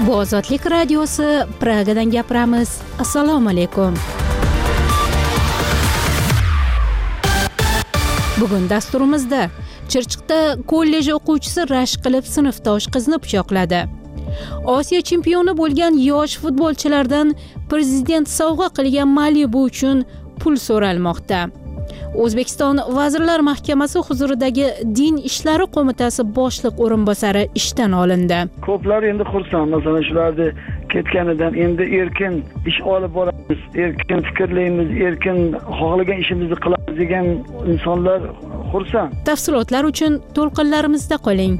Bu Ozodlik radiosi, Pragadan gapiramiz. Assalomu alaykum. Bugun dasturimizda Chirchiqda kollej o'quvchisi rashk qilib sinfdosh qizni pichoqladi. Osiyo chempioni bo'lgan yosh futbolchilardan prezident sovg'a qilgan Malibu uchun pul so'ralmoqda. O'zbekiston Vazirlar Mahkamasi huzuridagi Din ishlari qo'mitasi boshliq o'rinbosari ishdan olindi. Ko'plar endi xursand, masalan, shularni ketganidan endi erkin ish olib boramiz, erkin fikrlaymiz, erkin xohlagan ishimizni qilamiz degan insonlar xursand. Tafsilotlar uchun to'lqinlarimizda qoling.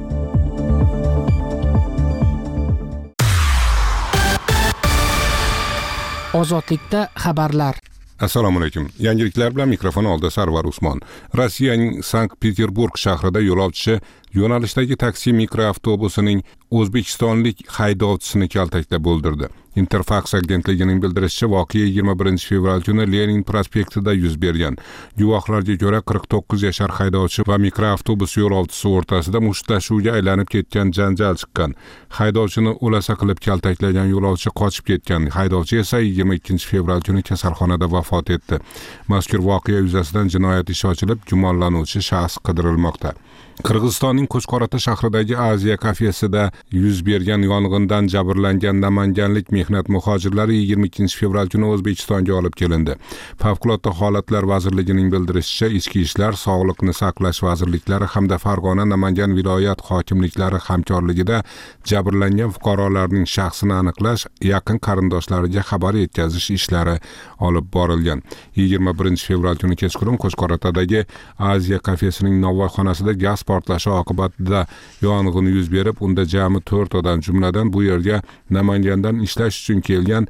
Ozodlikda xabarlar. Assalomu alaykum. Yangiliklar bilan mikrofon oldida Sarvar Usmon. Rossiyaning Sankt-Peterburg shahrida yo'lovchi yo'nalishdagi taksi mikroavtobusining o'zbekistonlik haydovchisini kaltaklab o'ldirdi. Interfax agentligining bildirishicha, voqea 21 fevral kuni Lenin prospektida yuz bergan. Guvohlarga ko'ra 49 yashar haydovchi va mikroavtobus yo'lovchisi o'rtasida mushtlashuvga aylanib ketgan janjal chiqqan. Haydovchini o'lasa qilib kaltaklagan yo'lovchi qochib ketgan. Haydovchi esa 22 fevral kuni kasalxonada vafot etdi. Mazkur voqea yuzasidan jinoyat ishi ochilib, gumonlanuvchi shaxs qidirilmoqda. Qirg'izistonning Qo'chqorata shahridagi Aziya kafesida yuz bergan yong'indan jabrlangan namanganlik mehnat muhojirlari 22 fevral kuni O'zbekistonga olib kelindi. Favqulodda holatlar vazirligining bildirishicha, Ichki ishlar, Sog'liqni saqlash vazirliklari hamda Farg'ona, Namangan viloyat hokimliklari hamkorligida jabrlangan fuqarolarning shaxsini aniqlash, yaqin qarindoshlariga xabar yetkazish ishlari olib borilgan. 21 fevral kuni kechqurun Qo'chqoratadagi Aziya kafesining novvoyxonasida gaz portlashi oqibatida yong'in yuz berib, unda jami 4 odam, jumladan bu yerga Namangandan ishlash uchun kelgan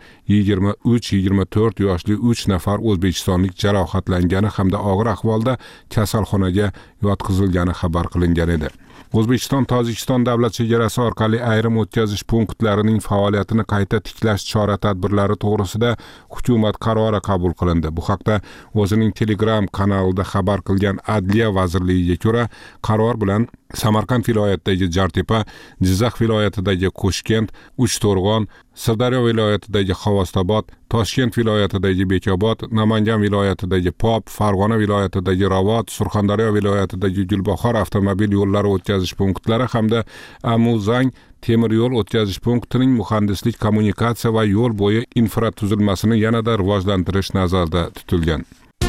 23-24 yoshli 3 nafar o'zbekistonlik jarohatlangani hamda og'ir ahvolda kasalxonaga yotqizilgani xabar qilingan edi. O'zbekiston Tojikiston davlat chegarasi orqali ayrim o'tkazish punktlarining faoliyatini qayta tiklash chora-tadbirlari to'g'risida hukumat qarori qabul qilindi. Bu haqda o'zining Telegram kanalida xabar qilgan Adliya vazirligiga ko'ra, qaror bilan Samarqand viloyatidagi Jartepa, Jizzax viloyatidagi Qo'shkent, Uchto'rg'on, Sirdaryo viloyatidagi Xovostobod, Toshkent viloyatidagi Bekobod, Namangan viloyatidagi Pop, Farg'ona viloyatidagi Ravot, Surxondaryo viloyatidagi Gulbahor avtomobil yo'llari o'tkazish punktlari hamda Amuzang temir yo'l o'tkazish punktining muhandislik, kommunikatsiya va yo'l bo'yi infratuzilmasini yanada rivojlantirish nazarda tutilgan.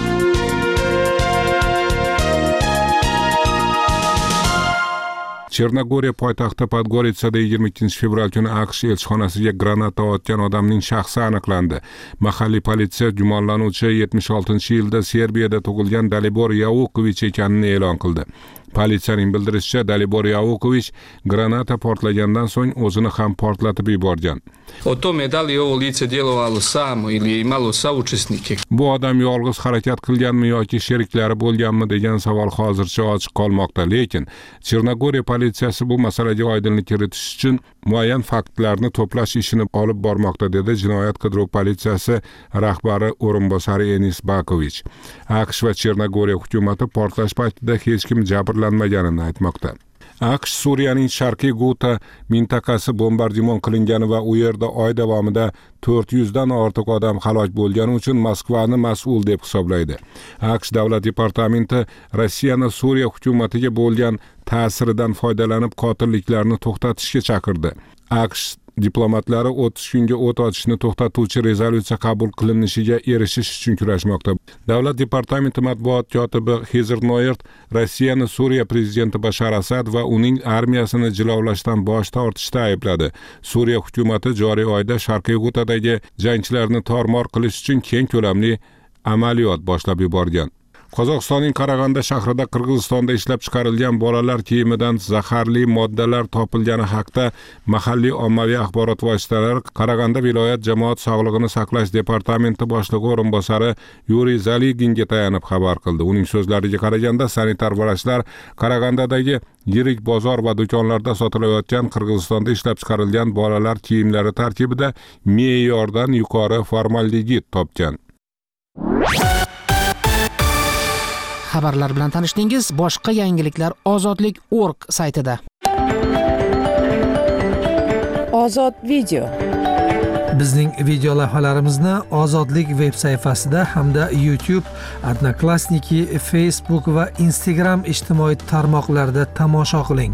Chernogoriya poytaxti Podgoritsada 22 fevral kuni AQSh elchixonasiga granata otgan odamning shaxsi aniqlandi. Mahalliy politsiya gumonlanuvchi 76-yilda Serbiyada tug'ilgan Dalibor Yavukovich ekanini e'lon qildi. Politsiyaning bildirishicha, Dalibor Yavukovich granata portlagandan so'ng o'zini ham portlatib yuborgan. O tome da li ovo lice djelovalo samo ili je imalo saučesnike? Bu odam yolg'iz harakat qilganmi yoki sheriklari bo'lganmi degan savol hozircha ochiq qolmoqda, lekin Chernogoriya politsiyasi bu masalaga oydinlik kiritish uchun muayyan faktlarni to'plash ishini olib bormoqda, dedi jinoyat qidiruv politsiyasi rahbari o'rinbosari Enis Bakovich. AQSh va Chernogoriya hukumati portlash paytida hech kim jabrlanmaganini aytmoqda. AQSh Suriyaning Sharqiy Guta mintaqasi bombardimon qilingani va u yerda oy davomida 400 dan ortiq odam halok bo'lgani uchun Moskvani mas'ul deb hisoblaydi. AQSh davlat departamenti Rossiyani Suriya hukumatiga bo'lgan ta'siridan foydalanib qotilliklarni to'xtatishga chaqirdi. AQSh diplomatlari 30 kunga o't ochishni to'xtatuvchi rezolyutsiya qabul qilinishiga erishish uchun kurashmoqda. Davlat departamenti matbuot kotibi Hezer Noert Rossiyani Suriya prezidenti Bashar Asad va uning armiyasini jilovlashdan bosh tortishda aybladi. Suriya hukumati joriy oyda Sharqiy Gutadagi jangchilarni tor-mor qilish uchun keng ko'lamli amaliyot boshlab yuborgan. Qozog'istonning Qarag'anda shahrida Qirg'izistonda ishlab chiqarilgan bolalar kiyimidan zaharli moddalar topilgani haqida mahalliy ommaviy axborot vositalari Qarag'anda viloyat jamoat sog'lig'ini saqlash departamenti boshlig'i o'rinbosari Yuriy Zaliginga tayanib xabar qildi. Uning so'zlariga qaraganda, sanitar vrachlar Qarag'andadagi yirik bozor va do'konlarda sotilayotgan Qirg'izistonda ishlab chiqarilgan bolalar kiyimlari tarkibida me'yordan yuqori formaldegid topgan. Xabarlar bilan tanishdingiz. Boshqa yangiliklar Ozodlik.org saytida. Ozod video. Bizning video lavhalarimizni Ozodlik veb sayfasida hamda YouTube, Odnoklassniki, Facebook va Instagram ijtimoiy tarmoqlarida tomosha qiling.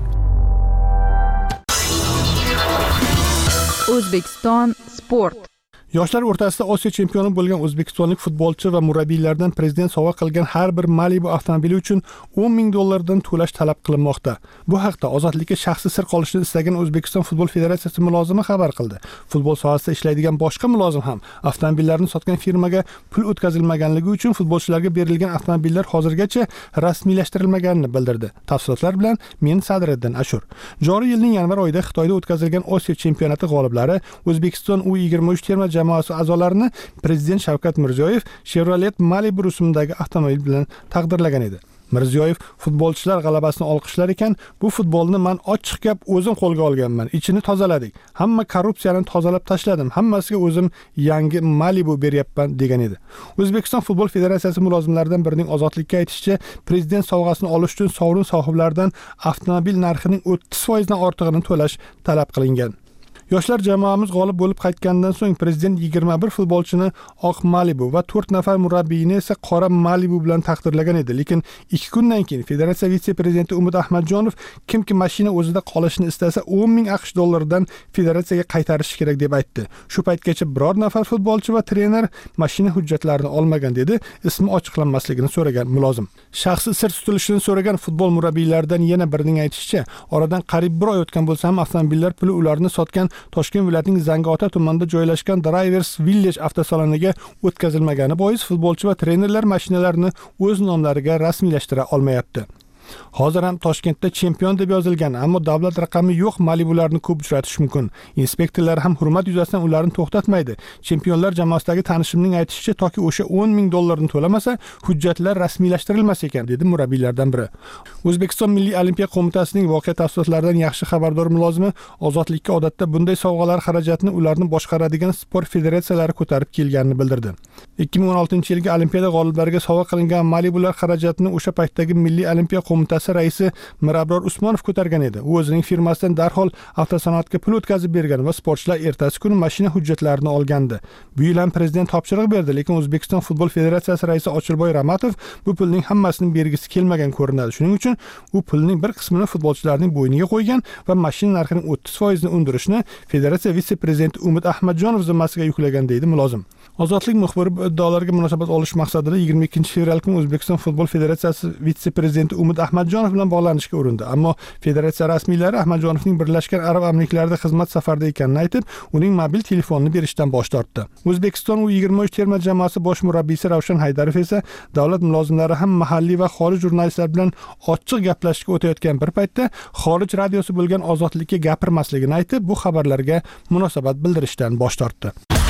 O'zbekiston sport. Yoshlar o'rtasida Osiyo chempioni bo'lgan o'zbekistonlik futbolchi va murabbiylardan prezident sovg'a qilgan har bir Malibu avtomobili uchun $10,000 dan to'lash talab qilinmoqda. Bu haqda Ozodlikka shaxsiy sir qolishini istagan O'zbekiston futbol federatsiyasi mulozimi xabar qildi. Futbol sohasida ishlaydigan boshqa mulozim ham avtomobillarni sotgan firmaga pul o'tkazilmaganligi uchun futbolchilarga berilgan avtomobillar hozirgacha rasmiylashtirilmaganini bildirdi. Tafsilotlar bilan men Sadriddin Ashur. Joriy yilning yanvar oyida Xitoyda o'tkazilgan Osiyo chempionati g'oliblari O'zbekiston U23 terma jamoasi a'zolarini prezident Shavkat Mirziyoyev Chevrolet Malibu rusumidagi avtomobil bilan taqdirlagan edi. Mirziyoyev futbolchilar g'alabasini olqishlar ekan, bu futbolni men ochiq gap o'zim qo'lga olganman. Ichini tozaladik. Hamma korrupsiyani tozalab tashladim. Hammasiga o'zim yangi Malibu beryapman degan edi. O'zbekiston futbol federatsiyasi mulozimlaridan birining Ozodlikka aytishicha, prezident sovg'asini olish uchun sovrin sohiblaridan avtomobil narxining 30% dan ortig'ini to'lash talab qilingan. Yoshlar jamoamiz g'olib bo'lib qaytgandan so'ng prezident 21 futbolchini oq Malibu va 4 nafar murabbiyni esa qora Malibu bilan taqdirlagan edi. Lekin 2 kundan keyin federatsiya vitse-prezidenti Umid Ahmadjonov kimki mashina o'zida qolishini istasa $10,000 dan federatsiyaga qaytarishi kerak deb aytdi. Shu paytgacha biror nafar futbolchi va trener mashina hujjatlarini olmagan dedi. Ismi ochiqlanmasligini so'ragan mulozim. Shaxsiy sir tutilishini so'ragan futbol murabbiylaridan yana birining aytishicha, oradan qariyb 1 oy o'tgan bo'lsa ham avtomobillar puli ularni sotgan Toshkent viloyatining Zangiota tumanida joylashgan Drivers Village avtosaloniga o'tkazilmagani bois futbolchi va trenerlar mashinalarini o'z nomlariga rasmiylashtira olmayapti. Hozir ham Toshkentda chempion deb yozilgan, ammo davlat raqami yo'q Malibularni ko'p uchratish mumkin. Inspektorlar ham hurmat yuzasidan ularni to'xtatmaydi. Chempionlar jamoasidagi tanishimning aytishicha, toki o'sha $10,000 ni to'lamasa, hujjatlar rasmiylashtirilmas ekan, dedi murabbiylardan biri. O'zbekiston Milliy olimpiya qo'mitasining voqea tafsilotlaridan yaxshi xabardor mulozimi Ozodlikka odatda bunday sovg'alar xarajatini ularni boshqaradigan sport federatsiyalari ko'tarib kelganini bildirdi. 2016-yilgi olimpiada g'oliblariga sovg'a qilingan Malibular xarajatini o'sha paytdagi Milliy olimpiya qo'mitasi raisi Mirabror Usmonov ko'targan edi. U o'zining firmasidan darhol avtosanoatga pul o'tkazib bergan va sportchilar ertasi kuni mashina hujjatlarini olgandi. Bu yil ham prezident topshiriq berdi, lekin O'zbekiston futbol federatsiyasi raisi Ochilboy Ramatov bu pulning hammasining bergisi kelmagan ko'rinadi. Shuning uchun u pulning bir qismini futbolchilarning bo'yniga qo'ygan va mashina narxining 30% ni undirishni federatsiya vitse-prezidenti Umid Ahmadjonov zimmasiga yuklagan deydi mulozim. Ozodlik muxbiri bu iddaolarga munosabat olish maqsadida 22-fevral kuni O'zbekiston futbol federatsiyasi vitse-prezidenti Umid Ahmadjonov bilan bog'lanishga urindi, ammo federatsiya rasmiylari Ahmadjonovning Birlashgan Arab Amirliklarida xizmat safarida ekanini aytib, uning mobil telefonini berishdan bosh tortdi. O'zbekiston U23 terma jamoasi bosh murabbiysi Ravshan Haydarov esa davlat mulozimlari ham mahalliy va xorij jurnalistlar bilan ochiq gaplashishga o'tayotgan bir paytda xorij radiosi bo'lgan Ozodlikka gapirmasligini aytib, bu xabarlarga munosabat bildirishdan bosh tortdi.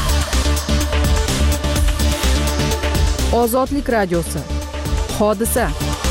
Ozodlik radiosi. Hodisa.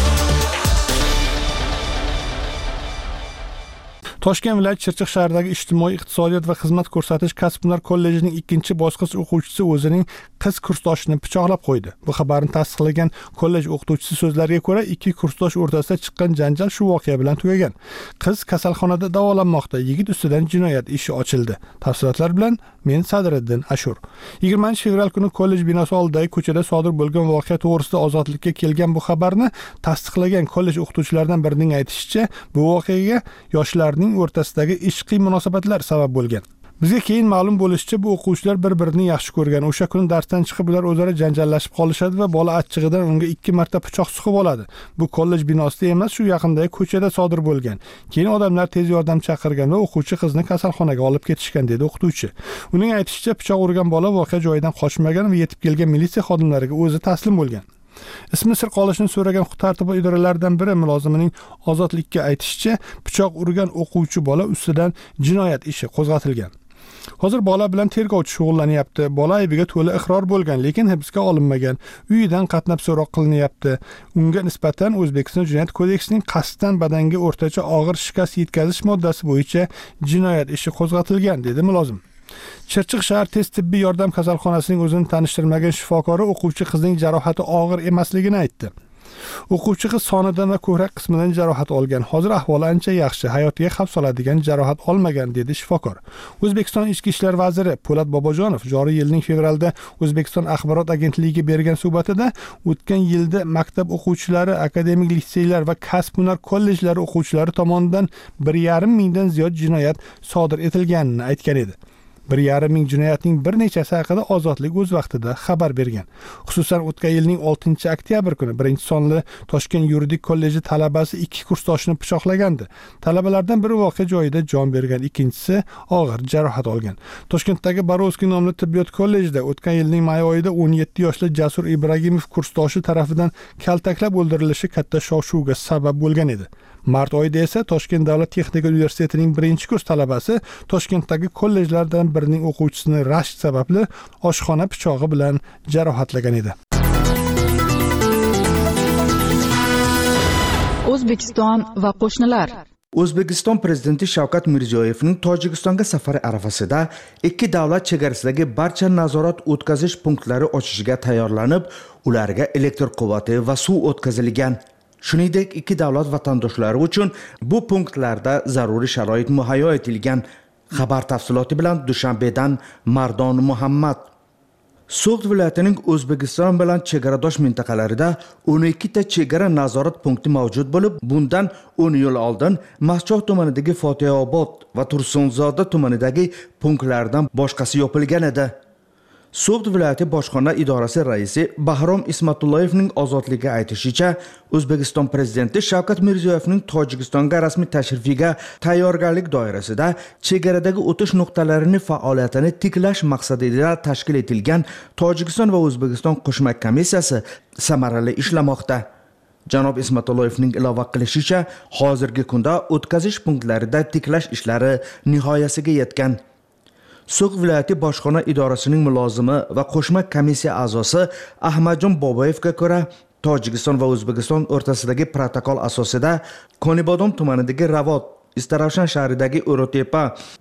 Toshkent viloyati Chirchiq shahridagi ijtimoiy iqtisodiyot va xizmat ko'rsatish kasb-hunar kollejining 2-bosqich o'quvchisi o'zining qiz kursdoshini pichoqlab qo'ydi. Bu xabarni tasdiqlagan kollej o'qituvchisi so'zlariga ko'ra, 2 kursdosh o'rtasida chiqqan janjal shu voqea bilan tugagan. Qiz kasalxonada davolanmoqda, yigit ustidan jinoyat ishi ochildi. Tafsilotlar bilan men Sadriddin Ashur. 20-fevral kuni kollej binosi oldidagi ko'chada sodir bo'lgan voqea to'g'risida Ozodlikka kelgan bu xabarni tasdiqlagan kollej o'qituvchilaridan birining aytishicha, bu voqeaga yoshlarning o'rtasidagi ishqiy munosabatlar sabab bo'lgan. Bizga keyin ma'lum bo'lishicha, bu o'quvchilar bir-birini yaxshi ko'rgan. O'sha kuni darsdan chiqib ular o'zaro janjallashib qolishadi va bola achchig'idan unga 2 marta pichoq suqib oladi. Bu kollej binosida emas, shu yaqindagi ko'chada sodir bo'lgan. Keyin odamlar tez yordam chaqirgan va o'quvchi qizni kasalxonaga olib ketishgan, dedi o'qituvchi. Uning aytishicha, pichoq urgan bola voqea joyidan qochmagan va yetib kelgan militsiya xodimlariga o'zi taslim bo'lgan. Ismi sir qolishini so'ragan huquq-tartibot idoralaridan biri mulozimining Ozodlikka aytishicha, pichoq urgan o'quvchi bola ustidan jinoyat ishi qo'zg'atilgan. Hozir bola bilan tergovchi shug'ullanyapti. Bola aybiga to'la iqror bo'lgan, lekin hibsga olinmagan. Uyidan qatnab so'roq qilinyapti. Unga nisbatan O'zbekiston Jinoyat kodeksining qasddan badanga o'rtacha og'ir shikast yetkazish moddasi bo'yicha jinoyat ishi qo'zg'atilgan, dedi mulozim. Chirchiq shahar tez tibbiy yordam kasalxonasining o'zini tanishtirmagan shifokori o'quvchi qizning jarohati og'ir emasligini aytdi. O'quvchi qiz sonidan va ko'krak qismidan jarohat olgan. Hozir ahvoli ancha yaxshi, hayotiga xavf soladigan jarohat olmagan, dedi shifokor. O'zbekiston Ichki ishlar vaziri Po'lat Bobojonov joriy yilning fevralda O'zbekiston axborot agentligiga bergan suhbatida o'tgan yilda maktab o'quvchilari, akademik litseylar va kasb-hunar kollejlari o'quvchilari tomonidan 1,5 mingdan ziyod jinoyat sodir etilganini aytgan edi. 1,5 ming jinoyatning bir nechasi haqida Ozodlik o'z vaqtida xabar bergan. Xususan, o'tgan yilning 6-oktyabr kuni 1-sonli Toshkent yuridik kolleji talabasi 2 kursdoshini pichoqlagandi. Talabalardan biri voqea joyida jon bergan, ikkinchisi og'ir jarohat olgan. Toshkentdagi Borovskiy nomli tibbiyot kollejida o'tgan yilning may oyida 17 yoshli Jasur Ibragimov kursdoshi tarafidan kaltaklab o'ldirilishi katta shov-shuvga sabab bo'lgan edi. Mart oyida esa Toshkent davlat texnika universitetining 1-kurs talabasi Toshkentdagi kollejlardan birining o'quvchisini rashk sababli oshxona pichog'i bilan jarohatlagan edi. O'zbekiston va qo'shnilar. O'zbekiston prezidenti Shavkat Mirziyoyevning Tojikistonga safari arafasida ikki davlat chegarasidagi barcha nazorat o'tkazish punktlari ochishiga tayyorlanib, ularga elektr quvvati va suv o'tkazilgan. Shuningdek, ikki davlat vatandoshlari uchun bu punktlarda zaruriy sharoit muhayyo etilgan. Xabar tafsiloti bilan Dushanbedan Mardon Muhammad. So'g'd viloyatining O'zbekiston bilan chegaradosh mintaqalarida 12 ta chegara nazorat punkti mavjud bo'lib, bundan 10 yil oldin Maschoq tumanidagi Fotihaobod va Tursunzoda tumanidagi punktlardan boshqasi yopilgan edi. So'g'd viloyati bojxona idorasi raisi Bahrom Ismatullayevning Ozodlikka aytishicha, O'zbekiston prezidenti Shavkat Mirziyoyevning Tojikistonga rasmiy tashrifiga tayyorgarlik doirasida chegaradagi o'tish nuqtalarining faoliyatini tiklash maqsadida tashkil etilgan Tojikiston va O'zbekiston qo'shma komissiyasi samarali ishlamoqda. Janob Ismatullayevning ilova qilishicha, hozirgi kunda o'tkazish punktlarida tiklash ishlari nihoyasiga yetgan. So'g'd viloyati bojxona idorasining mulozimi va qo'shma komissiya a'zosi Ahmadjon Boboyevga ko'ra, Tojikiston va O'zbekiston o'rtasidagi protokol asosida Konibodon tumanidagi Ravot, Istaravshan shahridagi O'rotepa,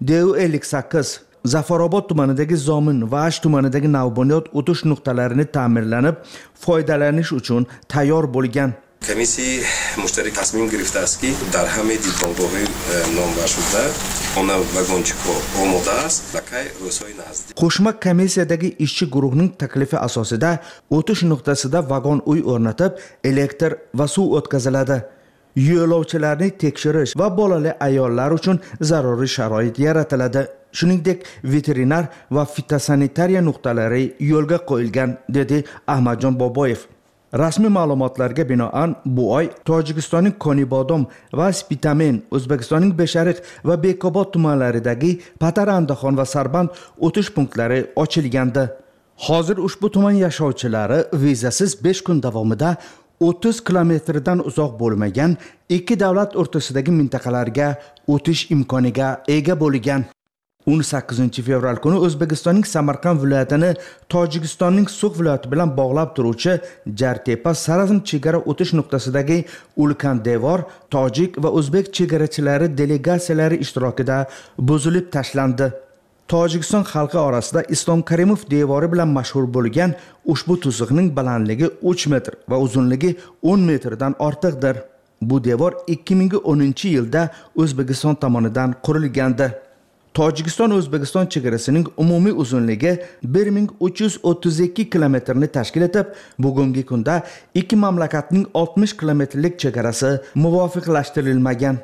DU58, Zafarobod tumanidagi Zomin va Ash tumanidagi Navbunyod o'tish nuqtalarini ta'mirlanib, foydalanish uchun tayyor bo'lgan. комиссии муштарик тасмим гирифта аст ки дар ҳаме дидбонгоҳи номбар шуда ona vagonchiko omoda aст bakay ro'soy nazdик. Qo'shma komissiyadagi ishchi guruhning taklifi asosida o'tish nuqtasida vagon uy o'rnatib, elektr va suv o'tkaziladi. Yo'lovchilarni tekshirish va bolali ayollar uchun zaruriy sharoit yaratiladi. Shuningdek, veterinar va fitosanitariya nuqtalari yo'lga qo'yilgan, dedi Ahmadjon Boboyev. Rasmiy ma'lumotlarga binoan bu oy Tojikistonning Konibodom va Spitamen, O'zbekistonning Beshariq va Bekobod tumanlaridagi Patarandaxon va Sarband o'tish punktlari ochilgandi. Hozir ushbu tuman yashovchilari vizasiz 5 kun davomida 30 kilometrdan uzoq bo'lmagan ikki davlat o'rtasidagi mintaqalarga o'tish imkoniga ega bo'lgan. 18 fevral kuni O'zbekistonning Samarqand viloyatini Tojikistonning So'g'd viloyati bilan bog'lab turuvchi Jartepa Sarazm chegara o'tish nuqtasidagi ulkan devor tojik va o'zbek chegarachilari delegatsiyalari ishtirokida buzilib tashlandi. Tojikiston xalqi orasida Islom Karimov devori bilan mashhur bo'lgan ushbu to'siqning balandligi 3 metr va uzunligi 10 metrdan ortiqdir. Bu devor 2010-yilda O'zbekiston tomonidan qurilgandi. Tojikiston-O'zbekiston chegarasining umumiy uzunligi 1332 kilometrni tashkil etib, bugungi kunda ikki mamlakatning 60 kilometrlik chegarasi muvofiqlashtirilmagan.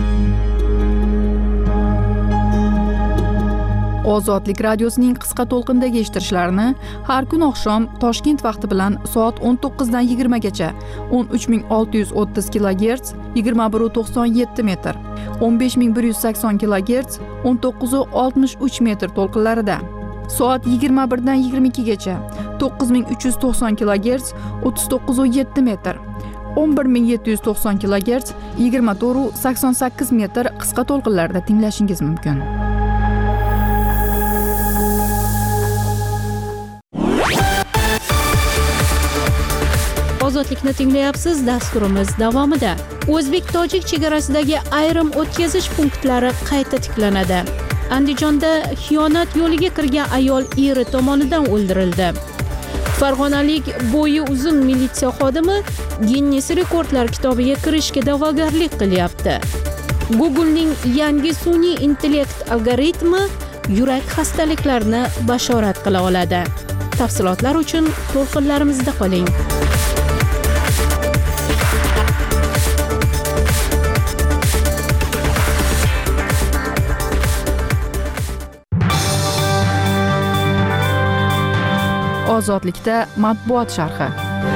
Ozodlik radiosining qisqa to'lqindagi eshittirishlarini har kun oqshom Toshkent vaqti bilan soat 19 dan 20 gacha 13630 kHz 2197 metr, 15180 kHz 1963 metr to'lqinlarida, soat 21 dan 22 gacha 9390 kHz 3907 metr, 11790 kHz 2488 metr qisqa to'lqinlarda tinglashingiz mumkin. Ozodlikni tinglayapsiz. Dasturimiz davomida O'zbek-Tojik chegarasidagi ayrim o'tkazish punktlari qayta tiklanadi. Andijonda xiyonat yo'liga kirgan ayol eri tomonidan o'ldirildi. Farg'onalik bo'yi uzun militsiya xodimi Ginnes rekordlar kitobiga kirishga da'vogarlik qilyapti. Google'ning yangi sun'iy intellekt algoritmi yurak xastaliklarini bashorat qila oladi. Tafsilotlar uchun to'lqinlarimizda qoling. Ozodlikda matbuot sharhi.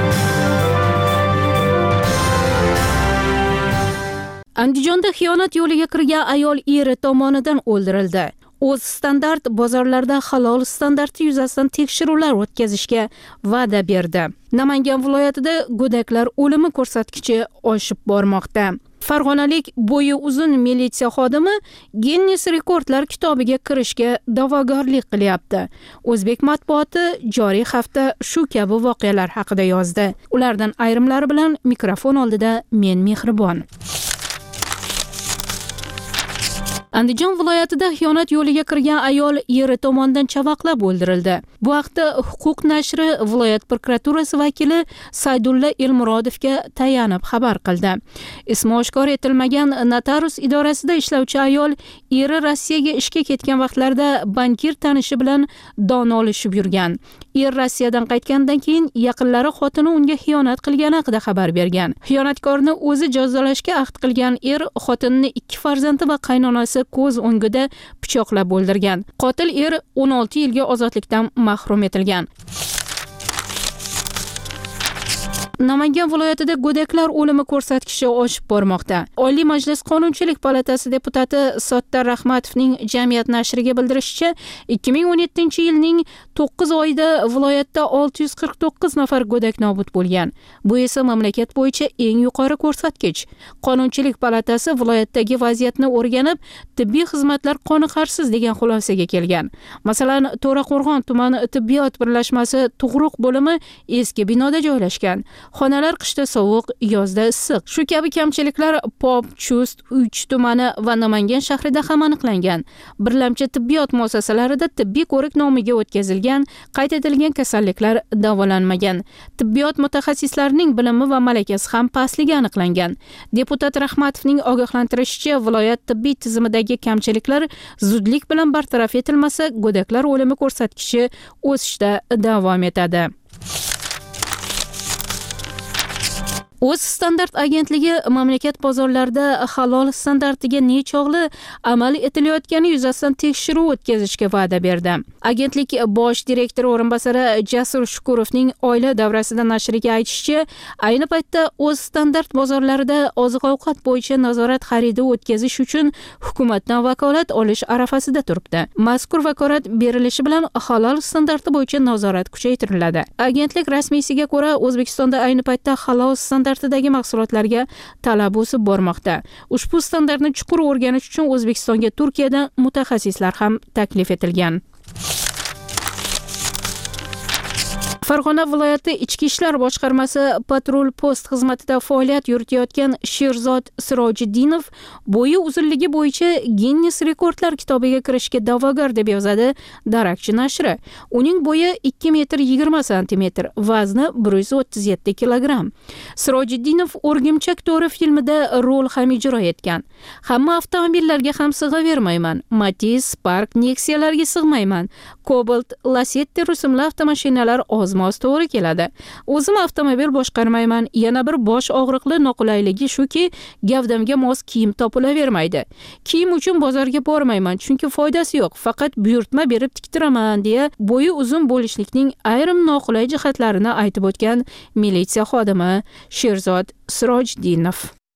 Andijonda xiyonat yo'liga kirgan ayol eri tomonidan o'ldirildi. O'z standart bozorlarda halol standarti yuzasidan tekshiruvlar o'tkazishga va'da berdi. Namangan viloyatida go'daklar o'limi ko'rsatkichi oshib bormoqda. Farg'onalik bo'yi uzun militsiya xodimi Ginnes rekordlar kitobiga kirishga da'vogarlik qilyapti. O'zbek matbuoti joriy hafta shu kabi voqealar haqida yozdi. Ulardan ayrimlari bilan mikrofon oldida men Mehribon. Andijon viloyatida xiyonat yo'liga kirgan ayol eri tomonidan chavaqlab o'ldirildi. Bu haqda Huquq nashri viloyat prokuraturasi vakili Saydulla Elmurodovga tayanib xabar qildi. Ismi oshkor etilmagan notarius idorasida ishlovchi ayol eri Rossiyaga ishga ketgan vaqtlarda bankir tanishi bilan don olishib yurgan. Er Rossiyadan qaytgandan keyin yaqinlari xotini unga xiyonat qilgani haqida xabar bergan. Xiyonatkorni o'zi jazolashga ahd qilgan er xotinini 2 farzandi va qaynonasi ko'z o'ngida pichoqlab o'ldirgan. Qotil er 16 yilga ozodlikdan mahrum etilgan. Namangan viloyatida go'daklar o'limi ko'rsatkichi oshib bormoqda. Oliy Majlis Qonunchilik palatasi deputati Sottar Rahmatovning Jamiyat nashriga bildirishicha, 2017-yilning 9 oyida viloyatda 649 nafar go'dak nobud bo'lgan. Bu esa mamlakat bo'yicha eng yuqori ko'rsatkich. Qonunchilik palatasi viloyatdagi vaziyatni o'rganib, tibbiy xizmatlar qoniqarsiz degan xulosaga kelgan. Masalan, To'raqo'rg'on tuman tibbiyot birlashmasi tug'ruq bo'limi eski binoda joylashgan. Xonalar qishda sovuq, yozda issiq. Shu kabi kamchiliklar Pop, Chust, Uch tumani va Namangan shahrida ham aniqlangan. Birlamchi tibbiyot muassasalarida tibbiy ko'rik nomiga o'tkazilgan, qayd etilgan kasalliklar davolanmagan. Tibbiyot mutaxassislarining bilimi va malakasi ham pastligi aniqlangan. Deputat Rahmatovning ogohlantirishicha, viloyat tibbiy tizimidagi kamchiliklar zudlik bilan bartaraf etilmasa, go'daklar o'limi ko'rsatkichi o'sishda davom etadi. O'z standart agentligi mamlakat bozorlarida halol standartiga nechog'li amal etilayotgani yuzasidan tekshiruv o'tkazishga va'da berdi. Agentlik bosh direktori o'rinbosari Jasur Shukurovning oila davrasida nashriga aytishicha, ayni paytda o'z standart bozorlarida oziq-ovqat bo'yicha nazorat xaridi o'tkazish uchun hukumatdan vakolat olish arafasida turibdi. Mazkur vakolat berilishi bilan halol standarti bo'yicha nazorat kuchaytiriladi. Agentlik rasmiysiga ko'ra, O'zbekistonda ayni paytda halol standartidagi mahsulotlarga talab o'sib bormoqda. Ushbu standartni chuqur o'rganish uchun O'zbekistonga Turkiyadan mutaxassislar ham taklif etilgan. Farg'ona viloyati Ichki ishlar boshqarmasi patrul post xizmatida faoliyat yuritayotgan Sherzod Sirojiddinov bo'yi uzunligi bo'yicha Ginnes rekordlar kitobiga kirishga da'vogar deb yozadi Darakchi nashri. Uning bo'yi 2 metr 20 cm, vazni 137 kilogramm. Sirojiddinov O'rgimchak to'ri filmida rol ham ijro etgan. Hamma avtomobillarga ham sig'avermayman. Matiz, Spark, Nexialarga sig'mayman. Cobalt, Lacetti rusumli avtomashinalar oz-moz to'g'ri keladi. O'zim avtomobil boshqarmayman. Yana bir bosh og'riqli noqulayligi shuki, gavdamga mos kiyim topilavermaydi. Kiyim uchun bozorga bormayman, chunki foydasi yo'q. Faqat buyurtma berib tiktiraman deya bo'yi uzun bo'lishlikning ayrim noqulay jihatlarini aytib o'tgan militsiya xodimi Sherzod Sirojiddinov.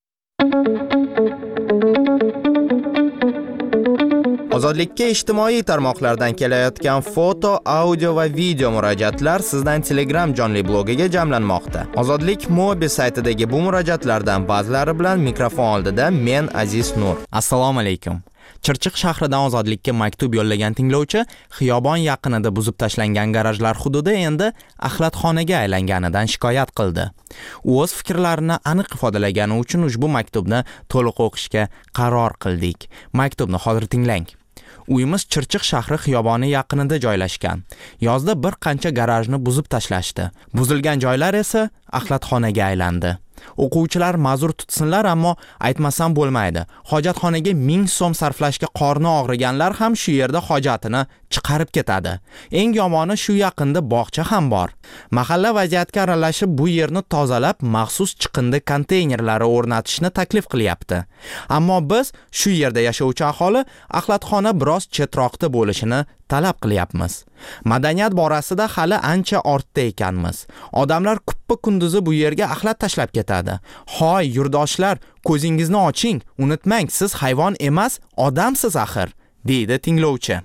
Ozodlikka ijtimoiy tarmoqlardan kelayotgan foto, audio va video murojaatlar sizdan Telegram jonli blogiga jamlanmoqda. Ozodlik mobil saytidagi bu murojaatlardan ba'zilari bilan mikrofon oldida men Aziz Nur. Assalomu alaykum. Chirchiq shahridan Ozodlikka maktub yo'llagan tinglovchi xiyobon yaqinida buzib tashlangan garajlar hududi endi axlatxonaga aylanganidan shikoyat qildi. U o'z fikrlarini aniq ifodalagani uchun ushbu maktubni to'liq o'qishga qaror qildik. Maktubni hozir tinglang. Uyimiz Chirchiq shahri xiyoboni yaqinida joylashgan. Yozda bir qancha garajni buzib tashlashdi. Buzilgan joylar esa axlatxonaga aylandi. O'quvchilar ma'zur tutsinlar, ammo aytmasam bo'lmaydi. Hojatxonaga 1000 so'm sarflashga qorni og'riganlar ham shu yerda hojatini chiqarib ketadi. Eng yomoni shu yaqinda bog'cha ham bor. Mahalla vaziyatga aralashib bu yerni tozalab, maxsus chiqindi konteynerlari o'rnatishni taklif qilyapti. Ammo biz shu yerda yashovchi aholi axlatxona biroz chetroqda bo'lishini talab qilyapmiz. Madaniyat borasida hali ancha ortda ekanmiz. Odamlar kuppa kunduzi bu yerga axlat tashlab ketadi. Hoy yurtdoshlar, ko'zingizni oching, unutmang, siz hayvon emas, odamsiz axir, deydi tinglovchi.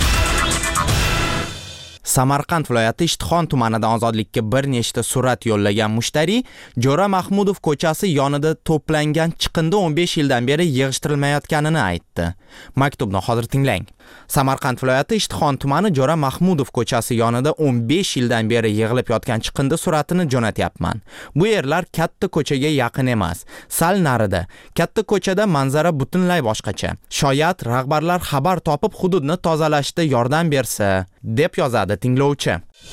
Samarqand viloyati Ishtixon tumanidan ozodlikka bir nechta surat yo'llagan mushtari Jo'ra Mahmudov ko'chasi yonida to'plangan chiqindi 15 yildan beri yig'ishtirilmayotganini aytdi. Maktubni hozir tinglang. Samarqand viloyati Ishtixon tumani Jo'ra Mahmudov ko'chasi yonida 15 yildan beri yig'ilib yotgan chiqindi suratini jo'natyapman. Bu yerlar katta ko'chaga yaqin emas, sal narida. Katta ko'chada manzara butunlay boshqacha. Shoyat rahbarlar xabar topib hududni tozalashda yordam bersa, deb yozadi tinglovchi.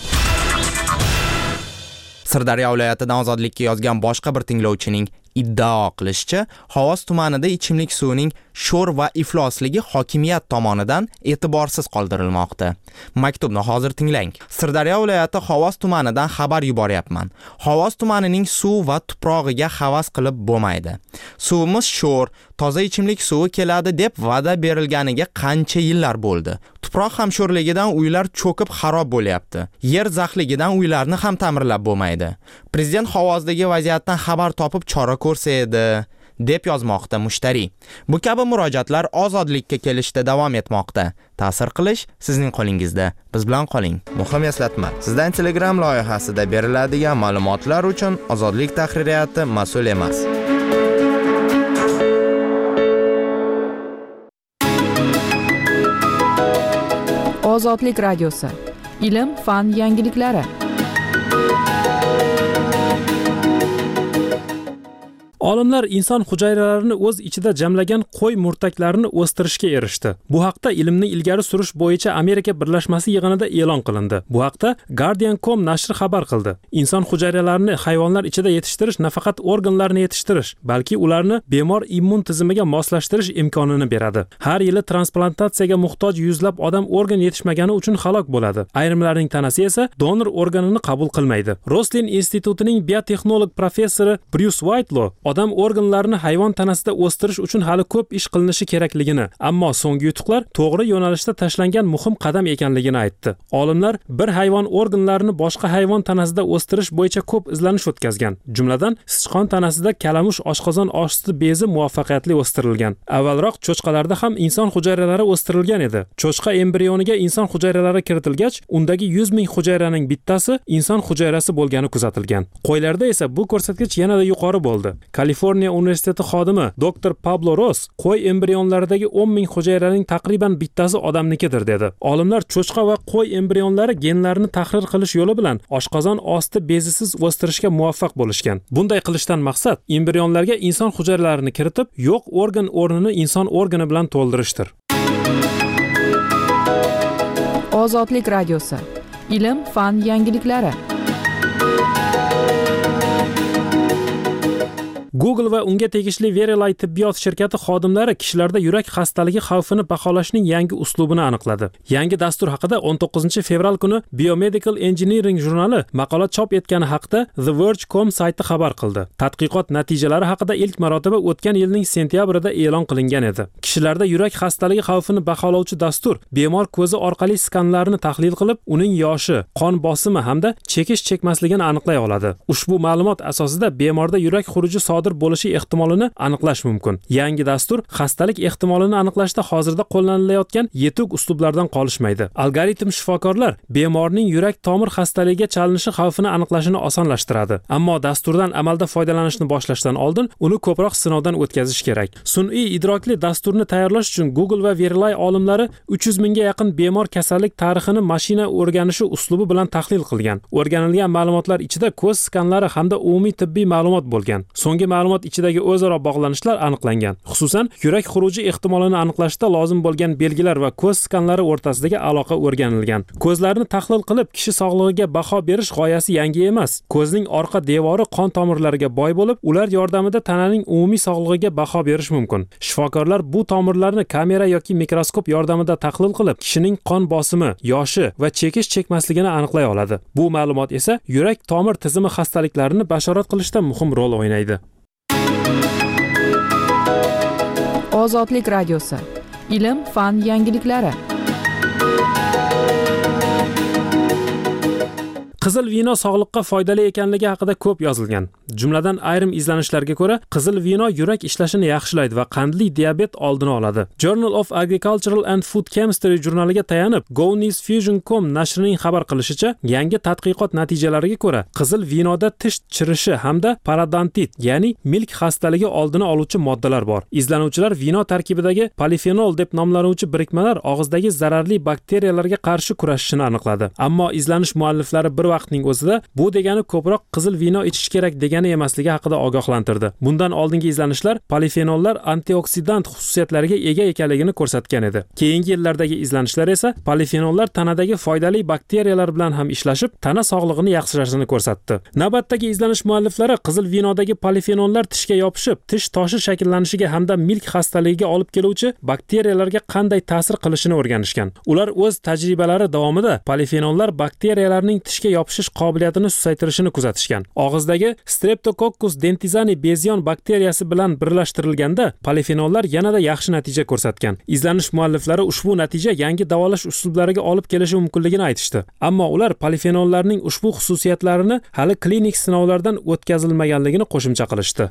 Sirdaryo viloyatidan ozodlikka yozgan boshqa bir tinglovchining iddao qilishicha, Xovos tumanida ichimlik suvining sho'r va iflosligi hokimiyat tomonidan e'tiborsiz qoldirilmoqda. Maktubni hozir tinglang. Sirdaryo viloyati Xovos tumanidan xabar yuboryapman. Xovos tumanining suv va tuprog'iga havas qilib bo'lmaydi. Suvimiz sho'r, toza ichimlik suvi keladi deb va'da berilganiga qancha yillar bo'ldi. Tuproq ham sho'rligidan uylar cho'kib xarob bo'lyapti. Yer zaxligidan uylarni ham ta'mirlab bo'lmaydi. Prezident Xovozdagi vaziyatdan xabar topib chora ko'rsa edi, deb yozmoqda mushtari. Bu kabi murojaatlar ozodlikka kelishda davom etmoqda. Ta'sir qilish sizning qo'lingizda. Biz bilan qoling. Muhim eslatma. Sizdan Telegram loyihasida beriladigan ma'lumotlar uchun Ozodlik tahririyati mas'ul emas. Ozodlik radiosi. Ilm, fan yangiliklari. Olimlar inson hujayralarini o'z ichida jamlagan qo'y murtaklarini o'stirishga erishdi. Bu haqda ilmni ilgari surish bo'yicha Amerika birlashmasi yig'inida e'lon qilindi. Bu haqda Guardian.com nashri xabar qildi. Inson hujayralarini hayvonlar ichida yetishtirish nafaqat organlarni yetishtirish, balki ularni bemor immun tizimiga moslashtirish imkonini beradi. Har yili transplantatsiyaga muhtoj yuzlab odam organ yetishmagani uchun halok bo'ladi. Ayrimlarning tanasi esa donor organini qabul qilmaydi. Roslin institutining biotexnolog professori Bruce Whitelaw odam organlarini hayvon tanasida o'stirish uchun hali ko'p ish qilinishi kerakligini, ammo so'nggi yutuqlar to'g'ri yo'nalishda tashlangan muhim qadam ekanligini aytdi. Olimlar bir hayvon organlarini boshqa hayvon tanasida o'stirish bo'yicha ko'p izlanish o'tkazgan. Jumladan, sichqon tanasida kalamush oshqozon osti bezi muvaffaqiyatli o'stirilgan. Avvalroq cho'chqalarda ham inson hujayralari o'stirilgan edi. Cho'chqa embrioniga inson hujayralari kiritilgach, undagi 100 ming hujayraning bittasi inson hujayrasi bo'lgani kuzatilgan. Qo'ylarda esa bu ko'rsatkich yanada yuqori bo'ldi. Kaliforniya universiteti xodimi Dr. Pablo Ross qo'y embrionlaridagi 10 ming hujayraning taqriban bittasi odamnikidir dedi. Olimlar cho'chqa va qo'y embrionlari genlarini tahrir qilish yo'li bilan oshqozon osti bezisiz o'stirishga muvaffaq bo'lishgan. Bunday qilishdan maqsad embrionlarga inson hujayralarini kiritib, yo'q organ o'rnini inson organi bilan to'ldirishdir. Ozodlik radiosi. Ilm, fan yangiliklari. Google va unga tegishli Verily tibbiyot shirkati xodimlari kishilarda yurak xastaligi xavfini baholashning yangi uslubini aniqladi. Yangi dastur haqida 19-fevral kuni Biomedical Engineering jurnali maqola chop etgani haqida The Verge.com sayti xabar qildi. Tadqiqot natijalari haqida ilk marotaba o'tgan yilning sentyabrida e'lon qilingan edi. Kishilarda yurak xastaligi xavfini baholovchi dastur bemor ko'zi orqali skanlarni tahlil qilib, uning yoshi, qon bosimi hamda chekish-chekmasligini aniqlay oladi. Ushbu ma'lumot asosida bemorda yurak xuruji bo'lishi ehtimolini aniqlash mumkin. Yangi dastur xastalik ehtimolini aniqlashda hozirda qo'llanilayotgan yetuk uslublardan qolishmaydi. Algoritm shifokorlar bemorning yurak tomir xastaligiga chalinishi xavfini aniqlashini osonlashtiradi. Ammo dasturdan amalda foydalanishni boshlashdan oldin uni ko'proq sinovdan o'tkazish kerak. Sun'iy idrokli dasturni tayyorlash uchun Google va Verily olimlari 300 mingga yaqin bemor kasallik tarixini mashina o'rganishi uslubi bilan tahlil qilgan. O'rganilgan ma'lumotlar ichida ko'z skanlari hamda umumiy tibbiy ma'lumot bo'lgan. So'nggi ma'lumot ichidagi o'zaro bog'lanishlar aniqlangan. Xususan, yurak xuruji ehtimolini aniqlashda lozim bo'lgan belgilar va ko'z skanlari o'rtasidagi aloqa o'rganilgan. Ko'zlarni tahlil qilib, kishi sog'lig'iga baho berish g'oyasi yangi emas. Ko'zning orqa devori qon tomirlariga boy bo'lib, ular yordamida tananing umumiy sog'lig'iga baho berish mumkin. Shifokorlar bu tomirlarni kamera yoki mikroskop yordamida tahlil qilib, kishining qon bosimi, yoshi va chekish chekmasligini aniqlay oladi. Bu ma'lumot esa yurak tomir tizimi xastaliklarini bashorat qilishda muhim rol o'ynaydi. Ozodlik radiosi. Ilm, fan yangiliklari. Qizil vino sog'liqqa foydali ekanligi haqida ko'p yozilgan. Jumladan ayrim izlanishlarga ko'ra, qizil vino yurak ishlashini yaxshilaydi va qandli diabet oldini oladi. Journal of Agricultural and Food Chemistry jurnaliga tayanib, GoNewsFusion.com nashrining xabar qilishicha, yangi tadqiqot natijalariga ko'ra, qizil vinoda tish chirishi hamda parodontit, ya'ni milk xastaligi oldini oluvchi moddalar bor. Izlanuvchilar vino tarkibidagi polifenol deb nomlanuvchi birikmalar og'izdagi zararli bakteriyalarga qarshi kurashishini aniqladi. Ammo izlanish mualliflari bir vaqtning o'zida bu degani ko'proq qizil vino ichish kerak degani emasligi haqida ogohlantirdi. Bundan oldingi izlanishlar polifenollar antioksidant xususiyatlariga ega ekanligini ko'rsatgan edi. Keyingi yillardagi izlanishlar esa polifenollar tanadagi foydali bakteriyalar bilan ham ishlashib, tana sog'lig'ini yaxshilashini ko'rsatdi. Navbatdagi izlanish mualliflari qizil vinodagi polifenollar tishga yopishib, tish toshi shakllanishiga hamda milk xastaligiga olib keluvchi bakteriyalarga qanday ta'sir qilishini o'rganishgan. Ular o'z tajribalari davomida polifenollar bakteriyalarning tishga yopishish qobiliyatini susaytirishini kuzatishgan. Og'izdagi Streptococcus dentizani bezyon bakteriyasi bilan birlashtirilganda polifenollar yanada yaxshi natija ko'rsatgan. Izlanish mualliflari ushbu natija yangi davolash uslublariga olib kelishi mumkinligini aytishdi. Ammo ular polifenollarning ushbu xususiyatlarini hali klinik sinovlardan o'tkazilmaganligini qo'shimcha qilishdi.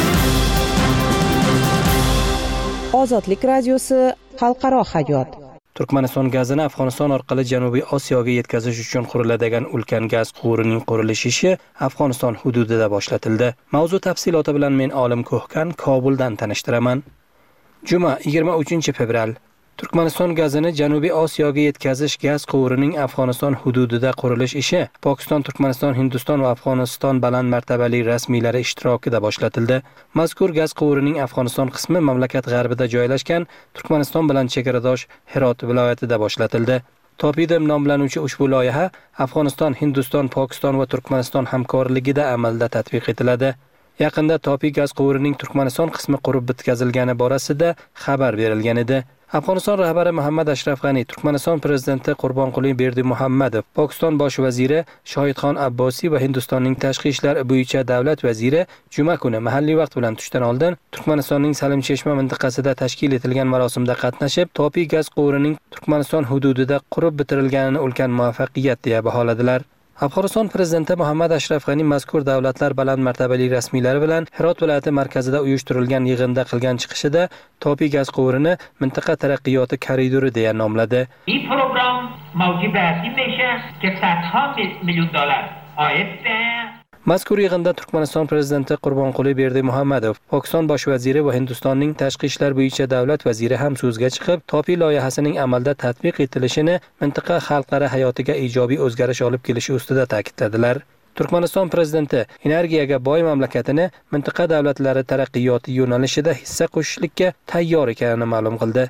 Ozodlik radiosi xalqaro hayot. Turkmaniston gazini Afg'oniston orqali Janubiy Osiyoga yetkazish uchun quriladigan ulkan gaz quvurining qurilish ishi Afg'oniston hududida boshlatildi. Mavzu tafsiloti bilan men Olim Ko'hkan Kobuldan tanishtiraman. Juma 23 fevral. Turkmaniston gazini Janubiy Osiyoga yetkazish gaz quvurining Afg'oniston hududida qurilish ishi Pokiston, Turkmaniston, Hindiston va Afg'oniston baland martabali rasmiylari ishtirokida boshlatildi. Mazkur gaz quvurining Afg'oniston qismi mamlakat g'arbida joylashgan Turkmaniston bilan chegaradosh Herot viloyatida boshlatildi. Topidem nomlanuvchi ushbu loyiha Afg'oniston, Hindiston, Pokiston va Turkmaniston hamkorligida amalda tatbiq etiladi. Yaqinda Topi gaz quvurining Turkmaniston qismi qurib bitkazilgani borasida xabar berilgan edi. Afg'oniston rahbari Muhammad Ashraf G'ani, Turkmaniston prezidenti Qurbonquli Berdimuhammadov, Pokiston bosh vaziri Shohidxon Abbosiy va Hindistonning tashqi ishlar bo'yicha davlat vaziri juma kuni mahalliy vaqt bilan tushdan oldin Turkmanistonning Salimcheshma mintaqasida tashkil etilgan marosimda qatnashib, Topi gaz quvurining Turkmaniston hududida qurib bitirilganini ulkan muvaffaqiyat deya baholadilar. Afg'oniston prezidenti Muhammad Ashraf G'ani mazkur davlatlar baland martabali rasmiylari bilan Herot viloyati markazida uyushtirilgan yig'inda qilgan chiqishida Topi gaz quvurini mintaqa taraqqiyoti koridori deya nomladi. Bu program mavjud bo'lishi ki $100 million oid. Mazkur yig'inda Turkmaniston prezidenti Qurbonquli Berdimuhammadov, Pokiston bosh vaziri va Hindistonning tashqi ishlar bo'yicha davlat vaziri ham so'zga chiqib, Topi loyihasining amalda tatbiq etilishini mintaqa xalqlari hayotiga ijobiy o'zgarish olib kelishi ustida ta'kidladilar. Turkmaniston prezidenti energiyaga boy mamlakatini mintaqa davlatlari taraqqiyoti yo'nalishida hissa qo'shishlikka tayyor ekanini ma'lum qildi.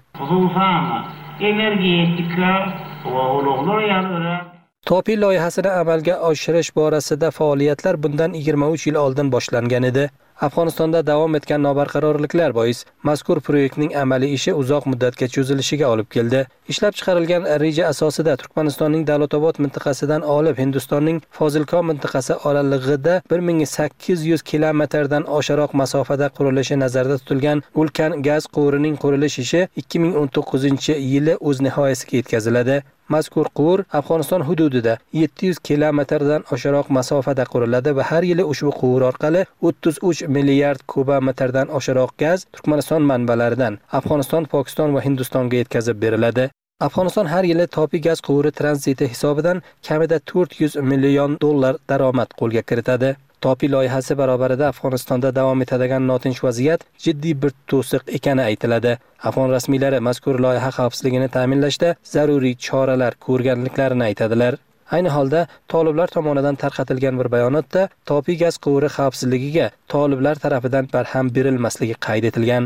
Topi loyihasini amalga oshirish borasida faoliyatlar bundan 23 yil oldin boshlangan edi. Afg'onistonda davom etgan nobarqarorliklar bois mazkur proyektning amaliy ishi uzoq muddatga cho'zilishiga olib keldi. Ishlab chiqarilgan reja asosida Turkmanistonning Davlatobod mintaqasidan olib Hindistonning Fozilkon mintaqasi oralig'ida 1800 kilometrdan oshiqroq masofada qurilishi nazarda tutilgan ulkan gaz quvurining qurilish ishi 2019-yili o'z nihoyasiga yetkaziladi. Mazkur quvur Afg'oniston hududida 700 kilometrdan oshiqroq masofada quriladi va har yili ushbu quvur orqali 33 milliard kubometrdan oshiqroq gaz Turkmaniston manbalaridan Afg'oniston, Pokiston va Hindistonga yetkazib beriladi. Afg'oniston har yili Topi gaz quvuri tranziti hisobidan kamida $400 million daromad qo'lga kiritadi. Topi loyihasi barobarida Afg'onistonda davom etadigan notinch vaziyat jiddiy bir to'siq ekani aytiladi. Afg'on rasmiylari mazkur loyiha xavfsizligini ta'minlashda zaruriy choralar ko'rganliklarini aytadilar. Ayni holda toliblar tomonidan tarqatilgan bir bayonotda topiy gaz quvuri xavfsizligiga toliblar tarafidan barham berilmasligi qayd etilgan.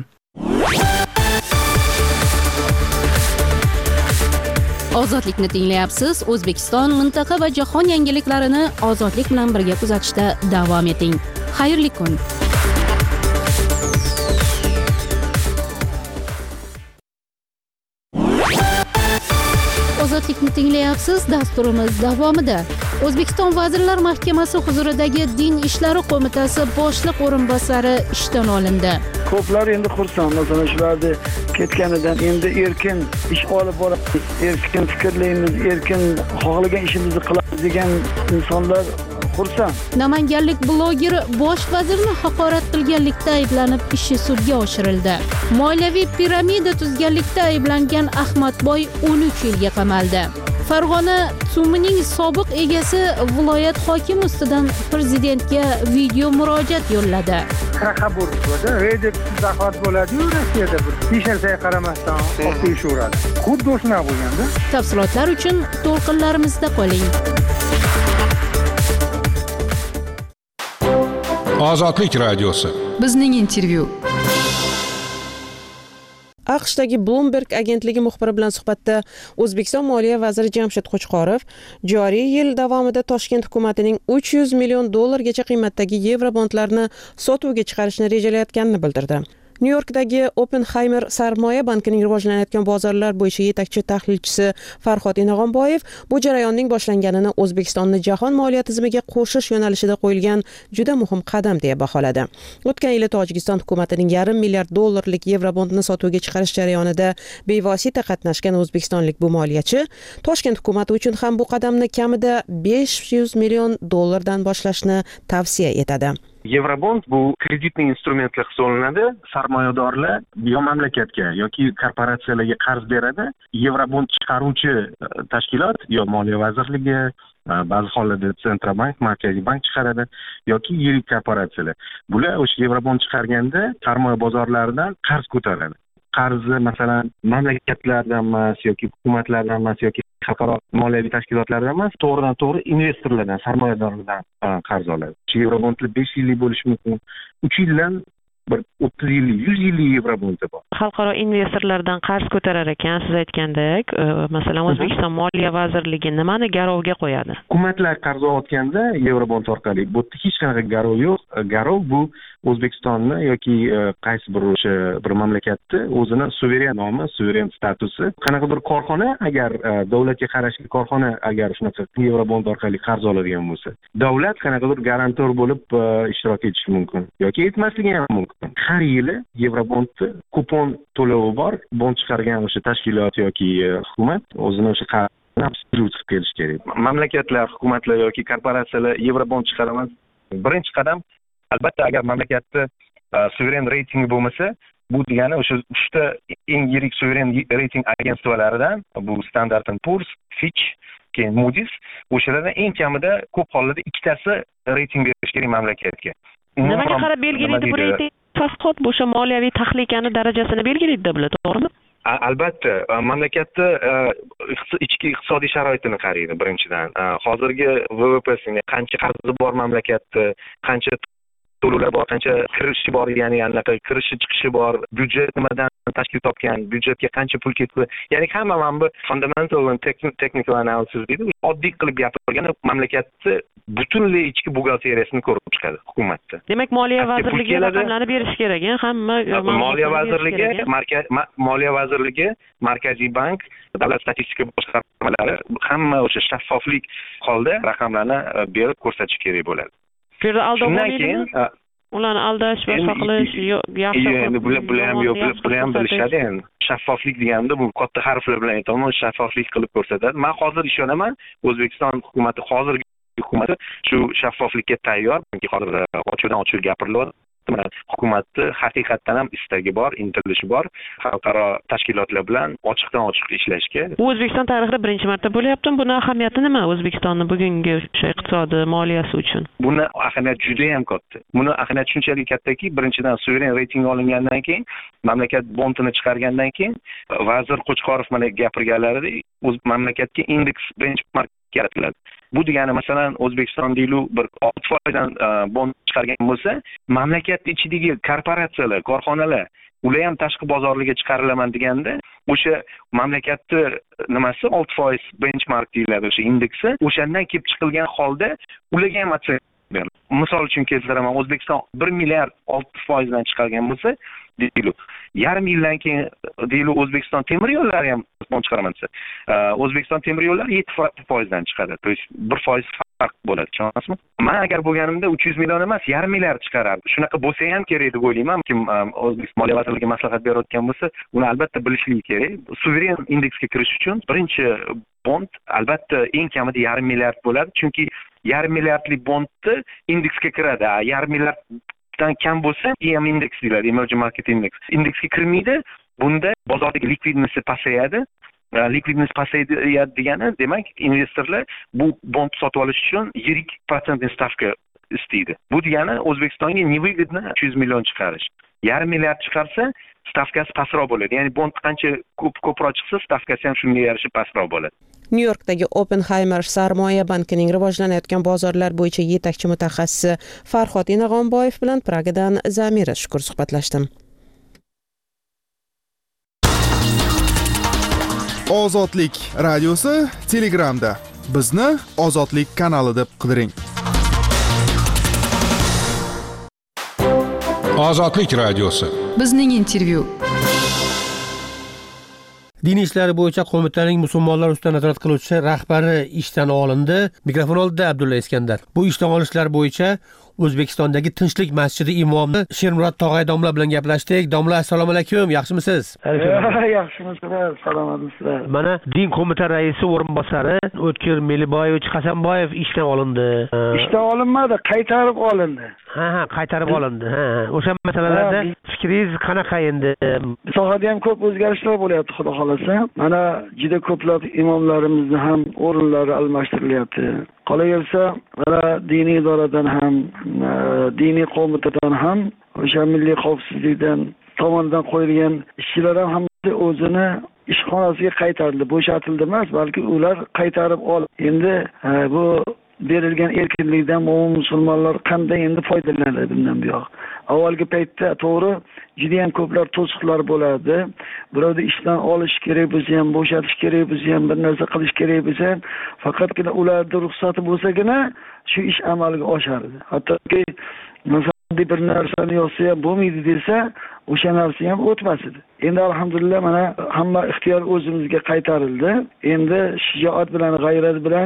Ozodlikni tinglayapsiz. O'zbekiston, mintaqa va jahon yangiliklarini ozodlik bilan birga kuzatishda davom eting. Xayrli kun. Ozodlikni tinglayapsiz. Dasturimiz davomida O'zbekiston Vazirlar Mahkamasi huzuridagi Din ishlari qo'mitasi boshliq o'rinbosari ishdan olindi. Ko'plar endi xursand, masalan, shularni ketganidan endi erkin ish olib boramiz, erkin fikrlaymiz, erkin xohlagan ishimizni qilamiz degan insonlar xursand. Namanganlik bloger bosh vazirni haqorat qilganlikda ayblanib ishi sudga oshirildi. Moliyaviy piramida tuzganlikda ayblangan Ahmadboy 13 yilga qamaldi. Farg'ona tumining sobiq egasi viloyat hokimi ustidan prezidentga video murojaat yo'lladi. Qabul bo'ldi. Rejep zahvat bo'ladi-yu Rossiyada bir. Hech narsaga qaramasdan o'qishuradi. Xuddi o'shunday bo'lganda. Tafsilotlar uchun to'lqinlarimizda qoling. Ozodlik radiosi. Bizning intervyu. AQShdagi Bloomberg agentligi muxbiri bilan suhbatda O'zbekiston Moliya vaziri Jamshid Qo'chqorov joriy yil davomida Toshkent hukumatining 300 million dollargacha qiymatdagi yevrobondlarni sotuvga chiqarishni rejalayotganini bildirdi. Nyu-Yorkdagi Oppenheimer sarmoya bankining rivojlanayotgan bozorlar bo'yicha yetakchi tahlilchisi Farhod Inog'onboyev bu jarayonning boshlanganini O'zbekistonni jahon moliya tizimiga qo'shish yo'nalishida qo'yilgan juda muhim qadam deya baholadi. O'tgan yili Tojikiston hukumatining $1,5 milliard yevrobondni sotuvga chiqarish jarayonida bevosita qatnashgan o'zbekistonlik bu moliyachi Toshkent hukumati uchun ham bu qadamni kamida $500 million dan boshlashni tavsiya etadi. Yevrobond bu kreditning instrumentlar hisoblanadi. Sarmoyadorlar yo mamlakatga yoki korporatsiyalarga qarz beradi. Yevrobond chiqaruvchi tashkilot yo Moliya vazirligi, ba'zi hollarda Centrobank, Markaziy bank chiqaradi yoki yirik korporatsiyalar. Bular o'sha yevrobond chiqarganda sarmoya bozorlaridan qarz ko'taradi. Qarzni masalan mamlakatlardan emas yoki hukumatlardan emas yoki xalqaro moliyaviy tashkilotlardan emas, to'g'ridan to'g'ri investorlardan, sarmoyadorlardan qarz oladi. Yevrobondlar 5 yillik bo'lishi mumkin. 3 yildan bir 30 yillik, 100 yillik yevrobond bor. Xalqaro investorlardan qarz ko'tarar ekan, siz aytgandek, masalan O'zbekiston Moliya vazirligi nimani garovga qo'yadi? Hukumatlar qarz olayotganda yevrobond orqali bu hech qanaqa garov yo'q. Garov bu O'zbekistonni yoki qaysi bir mamlakatni o'zini suveren nomi, suveren statusi. Qanaqa bir korxona agar davlatga qarashli korxona agar shunaqa yevrobond orqali qarz oladigan bo'lsa, davlat qanaqadir garantor bo'lib ishtirok etishi mumkin yoki etmasligi ham mumkin. Har yili yevrobondni kupon to'lovi bor. Bond chiqargan o'sha tashkilot yoki hukumat o'zini o'sha qilib kelish kerak. Mamlakatlar, hukumatlar yoki korporatsiyalar yevrobond chiqaraman. Birinchi qadam albatta agar mamlakatda suveren reytingi bo'lmasa, bu degani o'sha 3 ta eng yirik suveren reyting agentsiyalaridan, bu Standard & Poor's, Fitch, keyin Moody's, o'shalardan eng kamida ko'p hollarda 2 tasi reyting berish kerak mamlakatga. Nimaga qarab belgilaydi bu reyting? Faqat o'sha moliyaviy tahlikani darajasini belgilaydi deb biladi, to'g'rimi? Albatta, mamlakatda ichki iqtisodiy sharoitini qaraydi birinchidan. Hozirgi VVP'sini, qancha qarzi bor mamlakatda, qancha to'lovlar bor, qancha kirishi bor, ya'ni anaqa kirishi chiqishi bor, byudjet nimadan tashkil topgan, byudjetga qancha pul ketdi. Ya'ni hamma mana bu fundamental and technical analysis deydi. Oddiy qilib gapirganda mamlakatni butunlay ichki buxgalteriyasini ko'rib chiqadi hukumatda. Demak, Moliya vazirligi raqamlarni berish kerak, hamma Moliya vazirligi, Markaziy bank, davlat statistika boshqarmalari hamma o'sha shaffoflik holda raqamlarni berib ko'rsatish kerak bo'ladi. Shundan keyin ularni aldash va saqlash yaxshi. Endi bular ham bilishadi endi. Shaffoflik deganda bu katta harflar bilan aytaman, shaffoflik qilib ko'rsatadi. Men hozir ishonaman, O'zbekiston hukumati hozirgi hukumati shu shaffoflikka tayyor. Chunki hozir ochiq gapirilyapti. Hukumatni haqiqatdan ham istagi bor, intilishi bor, xalqaro tashkilotlar bilan ochiqdan ochiq ishlashga. Bu O'zbekiston tarixida birinchi marta bo'lyapti. Buni ahamiyati nima O'zbekistonning bugungi o'sha iqtisodi, moliyasi uchun? Buni ahamiyati juda ham katta. Buni ahamiyati shunchalik kattaki, birinchidan suveren reyting olingandan keyin, mamlakat bondini chiqargandan keyin vazir Qo'chqorov mana gapirganlaridek, o'z mamlakatga indeks benchmark yaratiladi. Bu degani masalan O'zbekiston deylik bir 6%dan bond chiqargan bo'lsa, mamlakat ichidagi korporatsiyalar, korxonalar ular ham tashqi bozorlarga chiqarilaman deganda, o'sha mamlakatni nimasi 6% benchmark deyiladi, o'sha indeksi, o'shandan kelib chiqilgan holda ularga ham misol uchun keltiraman, O'zbekiston 1 milliard 6% dan chiqargan bo'lsa, deylik, yarim yildan keyin deylik O'zbekiston temir yo'llari ham bond chiqaraman desa, O'zbekiston temir yo'llari 7% dan chiqadi. To есть 1% farq bo'ladi, tushunasizmi? Men agar bo'lganimda 300 million emas, yarim milliard chiqarardim. Shunaqa bo'lsa ham kerak deb o'ylayman. Kim O'zbekiston Moliya vazirligiga maslahat berayotgan bo'lsa, uni albatta bilishligi kerak. Suveren indeksga kirish uchun birinchi bond albatta eng kamida yarim milliard bo'ladi, chunki yarim milliardlik bondni indeksga kiradi. Yarim milliarddan kam bo'lsa, EM indeks deyiladi, Emerging Market Index. Indeksga kirmaydi. Bunda bozordagi likvidness pasayadi. Likvidness pasayadi degani, demak, investorlar bu bond sotib olish uchun yirik protsentli stavka istaydi. Bu degani O'zbekistonga невыгодно 300 million chiqarish. Yarim milliard chiqarsa, stavkasi pastroq bo'ladi. Ya'ni bond qancha ko'proq chiqsa, stavkasi ham shunga yarasha pastroq bo'ladi. Nyu-Yorkdagi Oppenheimer sarmoya bankining rivojlanayotgan bozorlar bo'yicha yetakchi mutaxassisi Farhod Inag'onboyev bilan Pragadan Zamira Shukur suhbatlashdim. Ozodlik radiosi Telegramda. Bizni Ozodlik kanali deb qidiring. Ozodlik radiosi. Bizning intervyu. Din ishlari bo'yicha qo'mitaning musulmonlar ustidan nazorat qiluvchi rahbari ishdan olindi. Mikrofon oldida Abdulla Iskandar. Bu ishdan olishlar bo'yicha O'zbekistondagi Tinchlik masjidi imomi Shermurod Tog'ay domla bilan gaplashdik. Domla, assalomu alaykum, yaxshimisiz? Yaxshimisizlar, salomatmisizlar. Mana din qo'mita raisi o'rinbosari O'tkir Meliboyevich Hasanboyev ishdan olindi. Ishdan olinmadi, qaytarib olindi. Ha, qaytarib olindi. Ha, o'sha masalalarda fikringiz qanaqa endi? Sohada ham ko'p o'zgarishlar bo'lyapti, xudo xolasa. Mana juda ko'plab imomlarimizni ham o'rinlari almashtirilyapti. Qolaversa, mana diniy idoradan ham, diniy qo'mitadan ham, o'sha milliy xavfsizlikdan tomonidan qo'yilgan ishchilar ham o'zini ishxonasiga qaytarildi, bo'shatildi emas, balki ular qaytarib oldi. Endi bu berilgan erkinlikdan mo'min musulmonlar qanday endi foydalanadi bundan buyoq? Avvalgi paytda to'g'ri juda ham ko'plar to'siqlar bo'lardi. Birovni ishdan olish kerak bo'lsa ham, bo'shatish kerak bo'lsa ham, bir narsa qilish kerak bo'lsa ham, faqatgina ularning ruxsati bo'lsagina shu ish amalga oshardi. Hattoki masalan bir narsani yozsa ham bo'lmaydi desa, o'sha narsa ham o'tmas edi. Endi alhamdulillah mana hamma ixtiyor o'zimizga qaytarildi. Endi shijoat bilan, g'ayrat bilan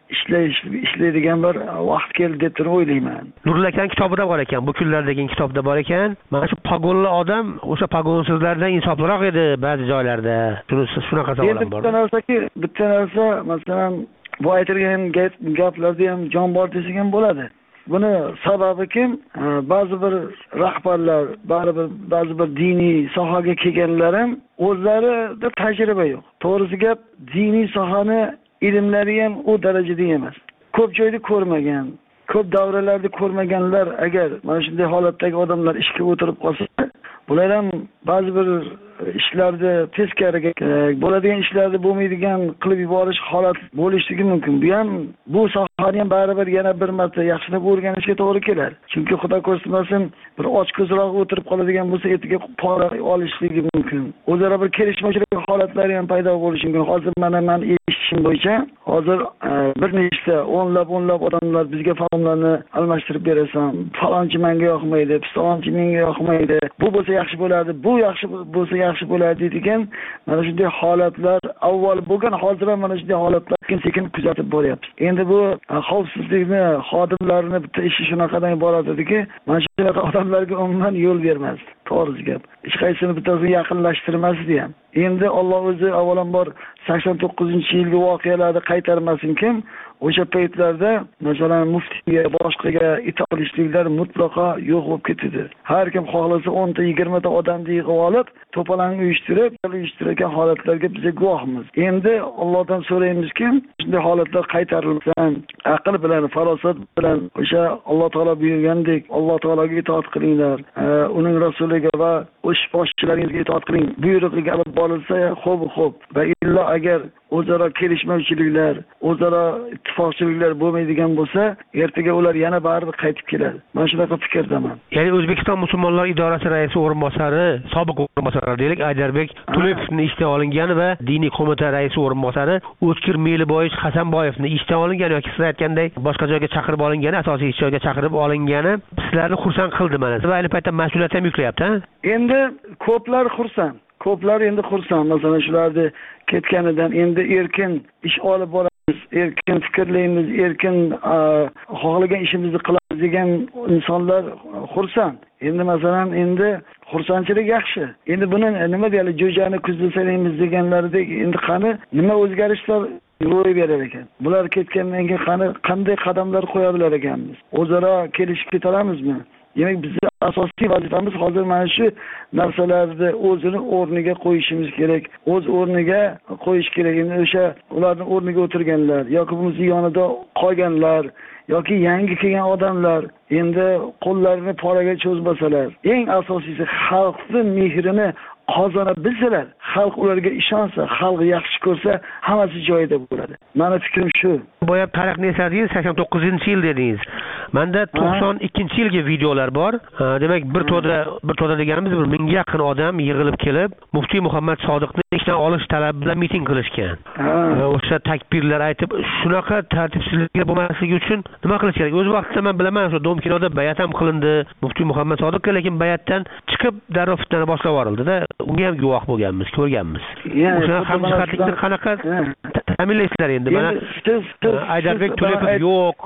ishlaydigan bir vaqt keldi deb turib o'ylayman. Nurul aka kitobida bor ekan, bu kunlardagi kitobda bor ekan. Mana shu pagonli odam o'sha pagonsizlardan insofliroq edi ba'zi joylarda. Shunaqa savollar bor. Bitta narsa, masalan, bu aytilgan gaplarda ham jon bor desak ham bo'ladi. Buni sababi kim? Ba'zi bir rahbarlar, ba'zi bir diniy sohaga kelganlar ham o'zlarida tajriba yo'q. To'g'risi gap, diniy sohani ilmlari ham u darajada emas. Ko'p joyda ko'rmagan, ko'p davralarda ko'rmaganlar agar mana shunday holatdagi odamlar ishga o'tirib qolsa, bular ham ba'zi bir ishlarda teskariga bo'ladigan ishlarda bo'lmaydigan qilib yuborish holat bo'lishligi mumkin. Bu ham bu sohani ham baribir yana bir marta yaxshilab o'rganishga to'g'ri keladi. Chunki xudo ko'rmasin bir ochko'zroq o'tirib qoladigan bo'lsa, ertaga pora olishligi mumkin. O'zaro bir kelishmovchilik holatlari ham paydo bo'lishi mumkin. Hozir men eshitishim bo'yicha hozir bir nechta o'nlab odamlar bizga farmonlarni almashtirib berasan, falonchi menga yoqmaydi, pistonchi menga yoqmaydi. Bu bo'lsa yaxshi bo'lardi, bu yaxshi bo'lsa yaxshi bo'ladi degan mana shunday holatlar avval bo'lgan, hozir ham mana shunday holatlar sekin kuzatib boryapmiz. Endi bu xavfsizlikni xodimlarini bitta ishi shunaqadan iborat ediki, mana shunaqa odamlarga umuman yo'l bermas. To'g'ri gap. Hech qaysini bittasini yaqinlashtirmasdi ham. Endi Alloh o'zi avvalambor 89-yilgi voqealarni qaytarmasin kim? O'sha paytlarda masalan muftiga, boshqaga itoatliklar mutlaqo yo'q bo'lib ketdi. Har kim xohlasa 10 ta 20 ta odamni yig'ib olib, to'polon uyushtirgan holatlarga biz guvohmiz. Endi Allohdan so'raymizki, shunday holatlar qaytarilsin, aql bilan, farosat bilan o'sha Alloh taolo buyurgandek Alloh taologa itoat qilinglar, uning rasuliga va o'sh boshchilaringizga itoat qiling. Buyruqlarga olib borilsa, xo'p. Va illa agar o'zaro kelishmovchiliklar, o'zaro ittifoqchiliklar bo'lmaydigan bo'lsa, ertaga ular yana baribir qaytib keladi. Men shunaqa fikrdaman. Ya'ni O'zbekiston musulmonlar idorasi raisi o'rinbosari, sobiq o'rinbosari deylik, Aydarbek Tulepovni ishdan olingani va diniy qo'mita raisi o'rinbosari O'tkir Meliboyev Hasanboyevni ishdan olingani yoki siz aytganday boshqa joyga chaqirib olingani, asosiy ish joyiga chaqirib olingani sizlarni xursand qildi mana. Va ayni paytda mas'uliyat ham yuklayapti, ha? Endi ko'plar xursand. Ko'plar endi xursand. Masalan, shularni ketganidan endi erkin ish olib boramiz, erkin fikrlaymiz, erkin xohlagan ishimizni qilamiz degan insonlar xursand. Endi masalan, endi xursandchilik yaxshi. Endi buni nima deydi, jo'jani kuzda saylaymiz deganlaridek, endi qani nima o'zgarishlar ro'y berar ekan. Bular ketgandan keyin qanday qadamlar qo'ya bilar ekanmiz? O'zaro kelishib ketalamizmi? Demak, bizning asosiy vazifamiz hozir mana shu narsalarni o'zini o'rniga qo'yishimiz kerak. O'z o'rniga qo'yish kerak. Endi o'sha ularning o'rniga o'tirganlar yoki bizning yonida qolganlar yoki yangi kelgan odamlar endi qo'llarini poraga cho'zmasalar, eng asosiysi xalqning mehrini qozona bilsalar, xalq ularga ishonsa, xalq yaxshi ko'rsa, hammasi joyida bo'ladi. Meni fikrim shu. Boya tarixni esladingiz, 89-yil dedingiz. Menda 92-yilgi videolar bor. Demak, bir to'da deganimiz 1000 ga yaqin odam yig'ilib kelib, Muftiy Muhammad Sodiqni ishdan olish talabi bilan miting qilishgan. O'sha takbirlar aytib, shunaqa tartibsizliklar bo'lmasligi uchun nima qilish kerak? O'z vaqtida men bilaman, o'sha Dom kinoda bayat ham qilindi Muftiy Muhammad Sodiqga, lekin bayatdan chiqib darrov fitnani boshlab yuborildi-da. Unga ham guvoh bo'lganmiz, ko'rganmiz. O'sha hamjihatlikni qanaqa ta'minlaysizlar endi? Mana Aydarbek Tulepov yo'q,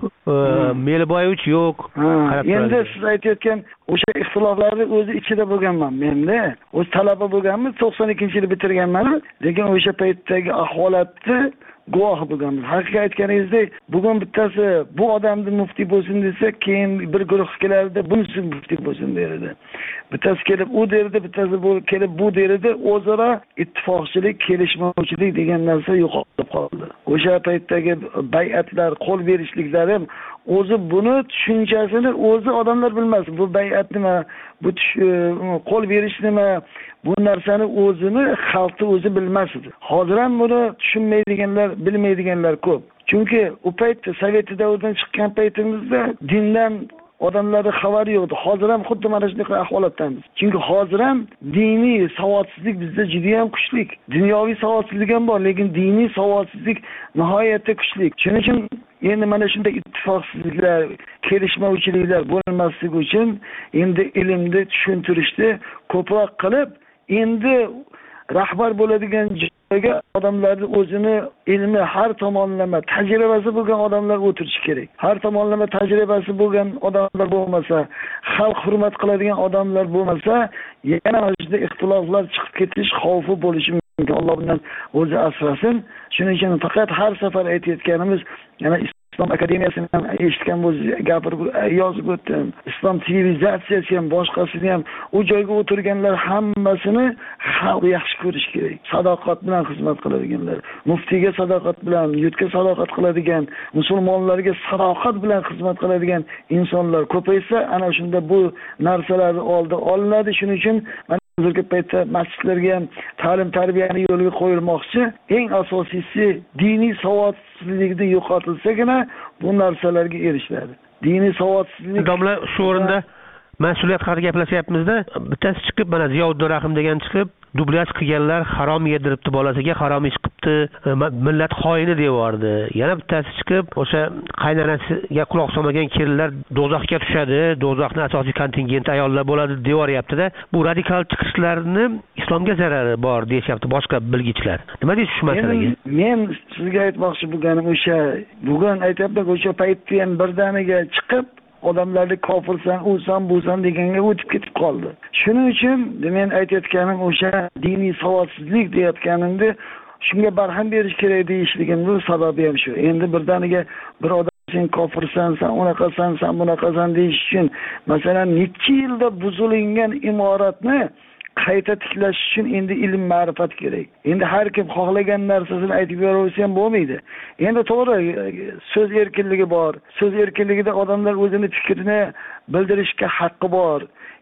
Meliboyevich yo'q. Endi siz aytayotgan o'sha ixtiloflarni o'zi ichida bo'lganman menda. O'z talaba bo'lganmiz, 92-yilda bitirganman, lekin o'sha paytdagi ahvolatni guvohi bo'lganmiz. Haqiqat aytganingizdek, bugun bittasi bu odamni muftiy bo'lsin desa, keyin bir guruh kelardi, bunisi muftiy bo'lsin derdi. Bittasi kelib u derdi, bittasi kelib bu derdi. O'zaro ittifoqchilik, kelishmovchilik degan narsa yo'qolib qoldi. O'sha paytdagi bay'atlar, qo'l berishliklar ham o'zi buni tushunchasini o'zi odamlar bilmas. Bu bay'at nima, bu qo'l berish nima, bu narsani o'zini xalqni o'zi bilmas edi. Hozir ham buni tushunmaydiganlar, bilmaydiganlar ko'p. Chunki u paytda Sovet davridan chiqqan paytimizda dindan odamlarda xabari yo'qdi. Hozir ham xuddi mana shunday ahvolatdamiz. Chunki hozir ham diniy savodsizlik bizda juda ham kuchli. Dunyoviy savodsizlik ham bor, lekin diniy savodsizlik nihoyatda kuchli. Shuning uchun endi mana shunday ittifoqsizliklar, kelishmovchiliklar bo'lmasligi uchun endi ilmni tushuntirishni ko'proq qilib, endi rahbar bo'ladigan joyga odamlarni o'zini ilmi har tomonlama tajribasi bo'lgan odamlar o'tirishi kerak. Har tomonlama tajribasi bo'lgan odamlar bo'lmasa, xalq hurmat qiladigan odamlar bo'lmasa, yana mana shunday ixtiloflar chiqib ketish xavfi bo'lishi mumkin. Alloh bundan o'zi asrasin. Shuning uchun faqat har safar aytayotganimiz, yana Islom akademiyasini ham eshitgan bo'lsangiz, gapirib yozib o'tdim. Islom sivilizatsiyasi ham, boshqasini ham u joyga o'tirganlar hammasini xalq yaxshi ko'rish kerak. Sadoqat bilan xizmat qiladiganlar, muftiyga sadoqat bilan, yurtga sadoqat qiladigan, musulmonlarga sadoqat bilan xizmat qiladigan insonlar ko'paysa, ana shunda bu narsalarni oldi olinadi. Shuning uchun hozirgi paytda masjidlarga ham ta'lim tarbiyani yo'lga qo'yilmoqchi. Eng asosiysi diniy savodsizlikni yo'qotilsagina bu narsalarga erishiladi. Diniy savodsizlik. Domla, shu o'rinda mas'uliyat haqida gaplashyapmizda, bittasi chiqib, mana Ziyovuddin Rahim degan chiqib, dublyaj qilganlar harom yediribdi bolasiga, harom ish qilibdi, millat xoini deyordi. Yana bittasi chiqib, o'sha qaynanasiga quloq solmagan kellar do'zaxga tushadi, do'zaxning asosiy kontingenti ayollar bo'ladi deyoryapti-da. Bu radikal chiqishlarni islomga zarari bor deyapti boshqa bilgichlar. Nima deysiz shu masalaga? Men sizga aytmoqchi bo'lganim o'sha, bugun aytayapman, o'sha paytda ham birdaniga chiqib odamlarni kofirsan, usan, busan deganga o'tib ketib qoldi. Shuning uchun men aytayotganim o'sha diniy savodsizlik deyotganimda shunga barham berish kerak deyishligimning sababi ham shu. Endi birdaniga bir odam sen kofirsan, sen unaqasan, sen bunaqasan deyish uchun, masalan, necha yilda buzilgan imoratni qayta tiklash uchun endi ilm ma'rifat kerak. Endi har kim xohlagan narsasini aytib beraversa ham bo'lmaydi. Endi to'g'ri, so'z erkinligi bor. So'z erkinligida odamlar o'zini fikrini bildirishga haqqi bor.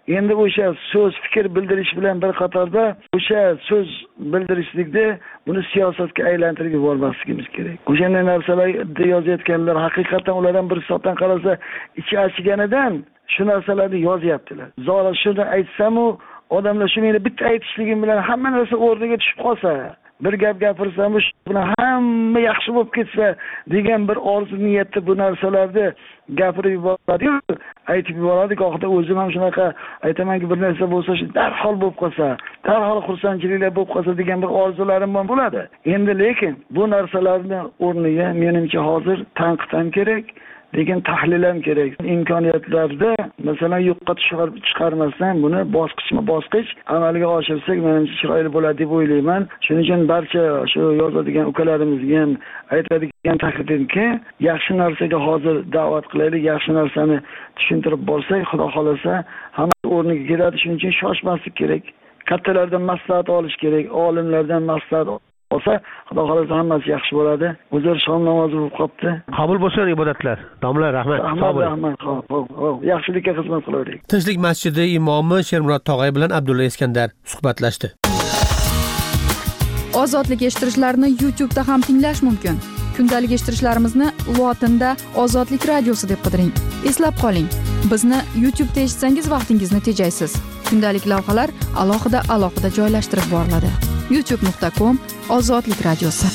Endi o'sha so'z fikr bildirish bilan bir qatorda o'sha so'z bildirishlikda buni siyosatga aylantirib yubormasligimiz kerak. O'shanday narsalarni yozayotganlar haqiqatan ulardan bir hisobdan qarasa ichi achiganidan shu narsalarni yozyaptilar. Zora shuni aytsam-u, odamlar shu meni bitta aytishligim bilan hamma narsa o'rniga tushib qolsa, bir gap gapirsam buni hamma yaxshi bo'lib ketsa degan bir orzu niyatda bu narsalarni gapirib yuboradi, aytib yuboradi. Oxirida o'zim ham shunaqa aytamanki, bir narsa bo'lsa shu darhol bo'lib qolsa, darhol xursandchiliklar bo'lib qolsa degan bir orzularim ham bo'ladi. Endi lekin bu narsalarni o'rniga menimcha hozir tanqid ham kerak, lekin tahlil ham kerak. Imkoniyatlarda masalan yo'qqa chiqarmasdan buni bosqichma-bosqich amalga oshirsak menimcha chiroyli bo'ladi deb o'ylayman. Shuning uchun barcha shu yozadigan ukalarimizga ham aytadigan taklifimki, yaxshi narsaga hozir da'vat qilaylik, yaxshi narsani tushuntirib borsak, xudo xolasa hamma o'rniga keladi. Shuning uchun shoshmaslik kerak. Kattalardan maslahat olish kerak, olimlardan maslahat olsa, xudo xolasa hammasi yaxshi bo'ladi. O'zir shom namozi bo'lib qopti. Qabul bo'lsin ibodatlar. Domla, rahmat. Rahmat. Xo'p, yaxshilikka xizmat qilaverik. Tinchlik masjidi imomi Shermurod Tog'ay bilan Abdulla Iskandar suhbatlashdi. Ozodlik eshittirichlarini YouTube'da ham tinglash mumkin. Kundalik eshittirishlarimizni lotinda Ozodlik radiosi deb qidiring. Eslab qoling, bizni YouTube'da eshitsangiz vaqtingizni tejaysiz. Kundalik lavhalar alohida joylashtirib boriladi. youtube.com/Ozodlik radiosi.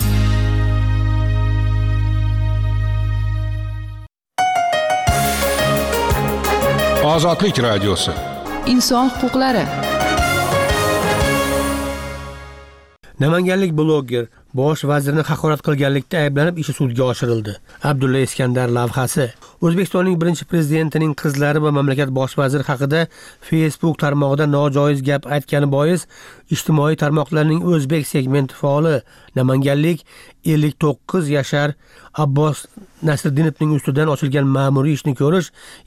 Ozodlik radiosi. Inson huquqlari. Namanganlik bloger bosh vazirni haqorat qilganlikda ayblanib ishi sudga oshirildi. Abdulla Iskandar lavhasi. O'zbekistonning birinchi prezidentining qizlari va mamlakat bosh vaziri haqida Facebook tarmog'ida nojoiz gap aytgani bois ijtimoiy tarmoqlarning o'zbek segmenti faoli namanganlik 59 yashar Abbos Nasriddinovning ustidan ochilgan ma'muriy ishni ko'rish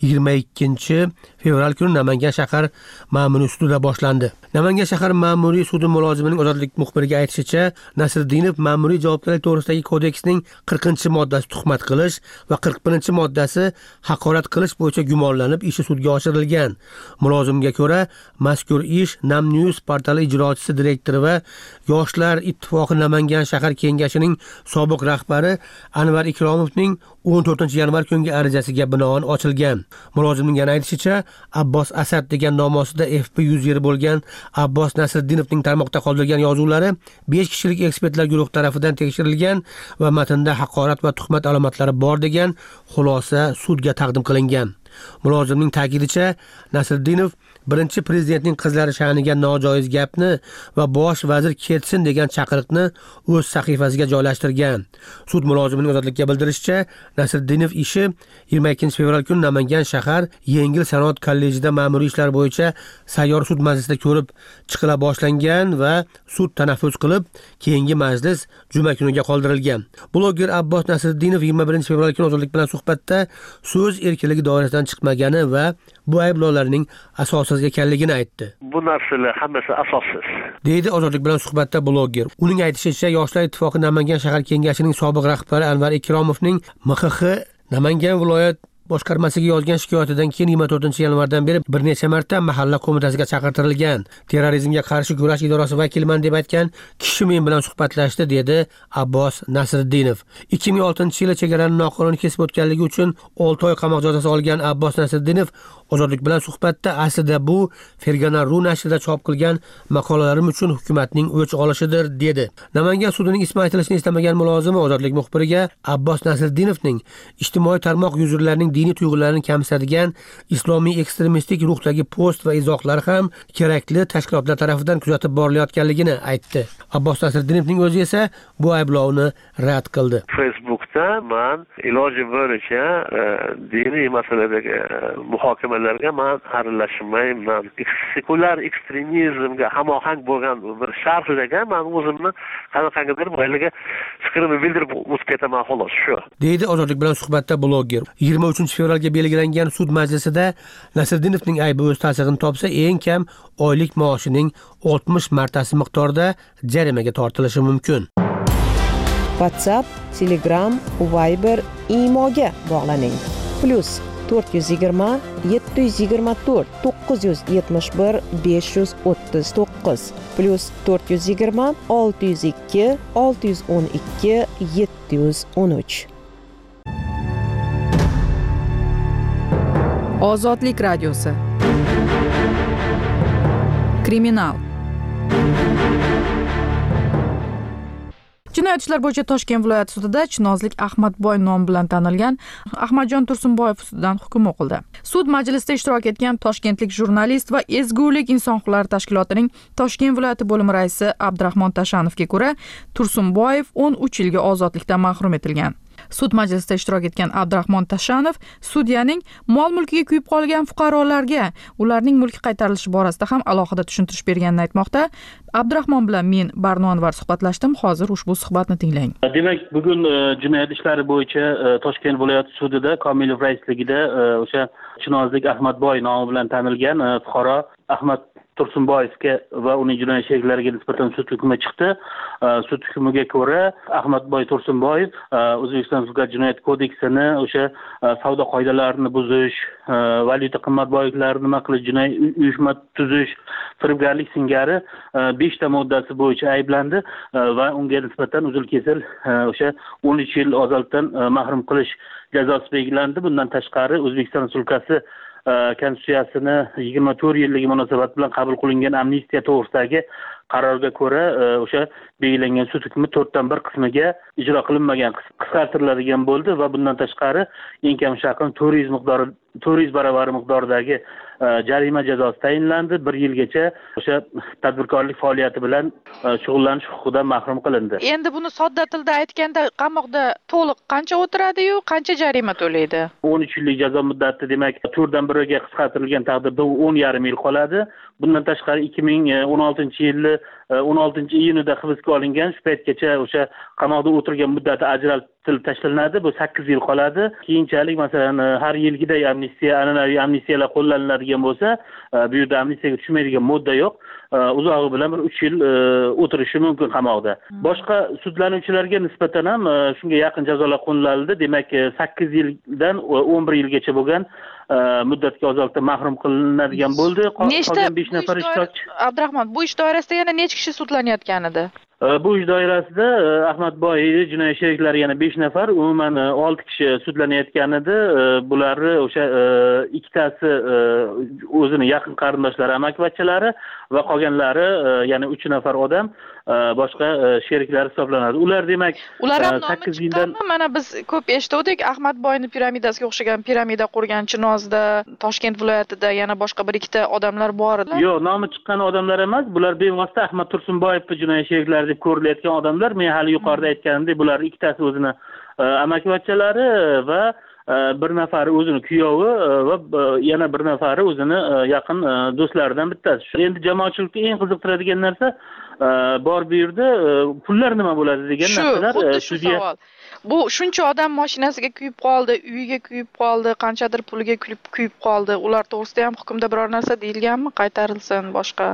22 fevral kuni Namangan shahar ma'muriy sudida boshlandi. Namangan shahar ma'muriy sudi mulozimining ozodlik muxbiriga aytishicha, Nasriddinov ma'muriy javobgarlik to'g'risidagi kodeksning 40-moddasi tuhmat qilish va 41-moddasi haqorat qilish bo'yicha gumonlanib ishi sudga oshirilgan. Mulozimga ko'ra, mazkur ish Namnews portali ijrochisi direktori va Yoshlar ittifoqi Namangan shahar kengashining sobiq rahbari Anvar Ikromovning 14-yanvar kungi arizasiga binoan ochilgan. Mulozimning yana aytishicha, Abbos Asad degan nom ostida FP yuzeri bo'lgan Abbos Nasriddinovning tarmoqda qoldirgan yozuvlari 5 kishilik ekspertlar guruhi tomonidan tekshirilgan va matnda haqorat va tuhmat alomatlari bor degan xulosa sudga taqdim qilingan. Mulozimning ta'kidicha, Nasriddinov birinchi prezidentning qizlari sha'niga nojoiz gapni va bosh vazir ketsin degan chaqiriqni o'z sahifasiga joylashtirgan. Sud mulozimining ozodlikka bildirishicha, Nasriddinov ishi 22 fevral kuni Namangan shahar Yengil sanoat kollejida ma'muriy ishlar bo'yicha sayyor sud majlisida ko'rib chiqila boshlangan va sud tanaffus qilib, keyingi majlis juma kuniga qoldirilgan. Bloger Abbos Nasriddinov 21 fevral kuni ozodlik bilan suhbatda so'z erkinligi doirasidan chiqmagani va bu ayblovlarning asossiz ekanligini aytdi. Bu narsalar hammasi asossiz, deydi ozodlik bilan suhbatda bloger. Uning aytishicha, Yoshlar ittifoqi Namangan shahar kengashining sobiq rahbari Anvar Ikromovning MXX Namangan viloyat boshqarmasiga yozgan shikoyatidan keyin 24-yanvardan beri bir necha marta mahalla qo'mitasiga chaqirtirilgan. Terrorizmga qarshi kurash idorasi vakiliman deb aytgan kishi men bilan suhbatlashdi, dedi Abbos Nasriddinov. 2006-yili chegarani noqonuniy kesib o'tganligi uchun 6 oy qamoq jazosi olgan Abbos Nasriddinov ozodlik bilan suhbatda aslida bu Fergana.ru nashrida chop qilgan maqolalarim uchun hukumatning o'ch olishidir, dedi. Namangan sudining ismi aytilishini istamagan mulozimi ozodlik muxbiriga Abbos Nasriddinovning ijtimoiy tarmoq yuzurlarining diniy tuyg'ularini kamsitadigan islomiy ekstremistik ruhdagi post va izohlar ham kerakli tashkilotlar tomonidan kuzatib borilayotganligini aytdi. Abbos Nasriddinovning o'zi esa bu ayblovni rad qildi. Facebookda men iloji bo'yicha diniy masaladagi muhokamalarga men aralashmayman. Sekulyar ekstremizmga hamohang bo'lgan bir sharhlarga men o'zimni qanaqadir boyligiga fikrimni bildirib o'tib ketaman, xolos shu, deydi ozodlik bilan suhbatda bloger. 23 fevralga belgilangan sud majlisida Nasriddinovning aybi o'z ta'sirini topsa, eng kam oylik maoshining 60 martasi miqdorida jarimaga tortilishi mumkin. WhatsApp, Telegram, Viber, Imoga bog'laning. 420 724 971 539 +420 602 612 713. Ozodlik radiosi. Kriminal. Jinoyat ishlar bo'yicha Toshkent viloyati sudida Chinozlik Ahmadboy nomi bilan tanilgan Ahmadjon Tursunboyev ustidan hukm o'qildi. Sud majlisida ishtirok etgan toshkentlik jurnalist va Ezgulik inson huquqlari tashkilotining Toshkent viloyati bo'limi raisi Abdurahmon Tashanovga ko'ra, Tursunboyev 13 yilga ozodlikdan mahrum etilgan. Sud majlisida ishtirok etgan Abdurahmon Tashanov sudyaning mol-mulkiga kuyib qolgan fuqarolarga ularning mulki qaytarilishi borasida ham alohida tushuntirish berganini aytmoqda. Abdurahmon bilan men Barno Anvar suhbatlashdim. Hozir ushbu suhbatni tinglang. Demak, bugun jinoyat ishlari bo'yicha Toshkent viloyati sudida Komilov raisligida o'sha Chinozlik Ahmadboy nomi bilan tanilgan fuqaro Ahmad Tursunboyevga va uning jinoyat sheriklariga nisbatan sud hukmi chiqdi. Sud hukmiga ko'ra Ahmadboy Tursunboyev O'zbekiston Respublikasi Jinoyat kodeksini o'sha savdo qoidalarini buzish, valyuta qimmatboyliklarini nima qilish, jinoiy uyushma tuzish, firibgarlik singari 5 ta moddasi bo'yicha ayblandi va unga nisbatan uzil-kesil o'sha 13 yil ozodlikdan mahrum qilish jazosi belgilandi. Bundan tashqari O'zbekiston Respublikasi Konstitutsiyasini 24 yilligi munosabat bilan qabul qilingan amnistiya to'g'risidagi qarorga ko'ra o'sha belgilangan sud hukmi 4/1 qismiga ijro qilinmagan qisqartiriladigan bo'ldi va bundan tashqari eng kam shaqin 400 baravari miqdoridagi jarima jazosi tayinlandi. 1 yilgacha o'sha tadbirkorlik faoliyati bilan shug'ullanish huquqidan mahrum qilindi. Endi buni sodda tilda aytganda qamoqda to'liq qancha o'tiradi-yu, qancha jarima to'laydi? 13 yillik jazo muddati demak 4/1ga qisqartirilgan taqdirda 10,5 yil qoladi. Bundan tashqari 2016-yili 16-iyunida hibsga olingan, shu paytgacha o'sha qamoqda o'tirgan muddati ajratilib tashlanadi. Bu 8 yil qoladi. Keyinchalik masalan har yilgiday an'anaviy amnistiyalar qo'llaniladigan bo'lsa, bu yerda amnistiyaga tushmaydigan modda yo'q. Uzog'i bilan bir 3 yil o'tirishi mumkin qamoqda. Boshqa sudlanuvchilarga nisbatan ham shunga yaqin jazolar qo'llanildi. Demak, 8 yildan 11 yilgacha bo'lgan muddatga ozodlikdan mahrum qilinadigan bo'ldi. Qolgan 5 nafar ishtirokchi. Abdurahmon, bu ish doirasida yana necha kishi sudlanayotgan edi? Bu ish doirasida Ahmadboy jinoyat sheriklari yana 5 nafar, umuman 6 kishi sudlanayotgan edi. Bularni o'sha ikkitasi o'zini yaqin qarindoshlari, amakivachchalari va qolganlari yana 3 nafar odam boshqa sheriklari hisoblanadi. Ular demak 8 yildan mana biz ko'p eshitdik, Ahmadboyning piramidasiga o'xshagan piramida qurgan Chinozda, Toshkent viloyatida yana boshqa bir ikkita odamlar bor edi. Yo'q, nomi chiqqan odamlar emas, bular bevosita Ahmad Tursunboyev jinoyat sheriklari deb ko'rilayotgan odamlar. Men hali yuqorida aytganimdek, bular ikkitasi o'zini amakivachchalari va bir nafari o'zini kuyovi va yana bir nafari o'zini yaqin do'stlaridan bittasi. Endi jamoatchilikka eng qiziqtiradigan narsa bor bu yerda pullar nima bo'ladi degan narsalar. Shu savol. Bu shuncha odam mashinasiga kuyib qoldi, uyiga kuyib qoldi, qanchadir puliga kuyib qoldi. Ular to'g'risida ham hukmda biror narsa deyilganmi? Qaytarilsin boshqa?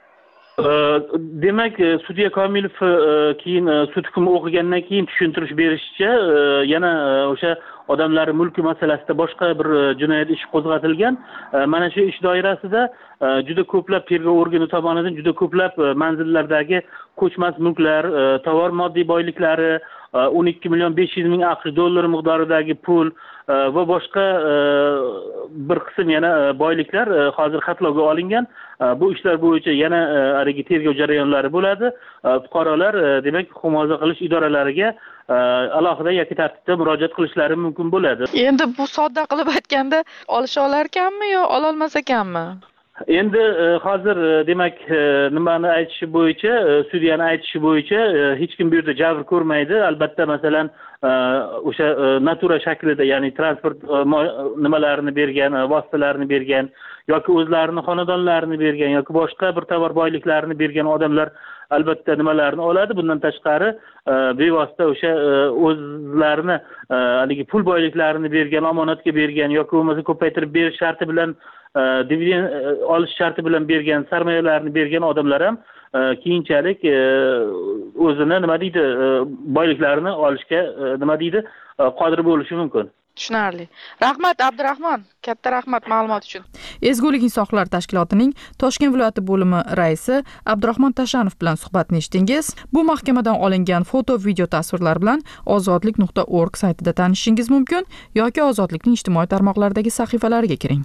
Demak, sudya Komilov keyin sud hukmi o'qigandan keyin tushuntirish berishicha, yana o'sha odamlar mulki masalasida boshqa bir jinoyat ishi qo'zg'atilgan. Mana shu ish doirasida juda ko'plab tergov organi tomonidan juda ko'plab manzillardagi ko'chmas mulklar, tovar moddiy boyliklari, 12,500,000 AQSh dollari miqdoridagi pul va boshqa bir qism yana boyliklar hozir xatlovga olingan. Bu ishlar bo'yicha yana haligi tergov jarayonlari bo'ladi. Fuqarolar demak huquq muhofaza qilish idoralariga alohida yoki tartibda murojaat qilishlari mumkin bo'ladi. Endi bu sodda qilib aytganda olisha olar ekanmi yo ola olmas ekanmi? Endi hozir demak nimani aytishi bo'yicha, sudyaning aytishi bo'yicha hech kim bu yerda jabr ko'rmaydi. Albatta masalan o'sha natura shaklida, ya'ni transport nimalarini bergan, vositalarini bergan yoki o'zlarini xonadonlarini bergan yoki boshqa bir tovar boyliklarini bergan odamlar albatta nimalarni oladi. Bundan tashqari bevosita o'sha o'zlarini haligi pul boyliklarini bergan, omonatga bergan yoki bo'lmasa ko'paytirib berish sharti bilan dividend olish sharti bilan bergan, sarmoyalarni bergan odamlar ham keyinchalik o'zini nima deydi, boyliklarini olishga nima deydi, qodir bo'lishi mumkin. Tushunarli. Rahmat Abdurahmon, katta rahmat ma'lumot uchun. Ezgulik insonlar tashkilotining Toshkent viloyati bo'limi raisi Abdurahmon Tashanov bilan suhbatni eshitdingiz. Bu mahkamadan olingan foto, video tasvirlar bilan ozodlik.org saytida tanishishingiz mumkin yoki Ozodlikning ijtimoiy tarmoqlardagi sahifalariga kiring.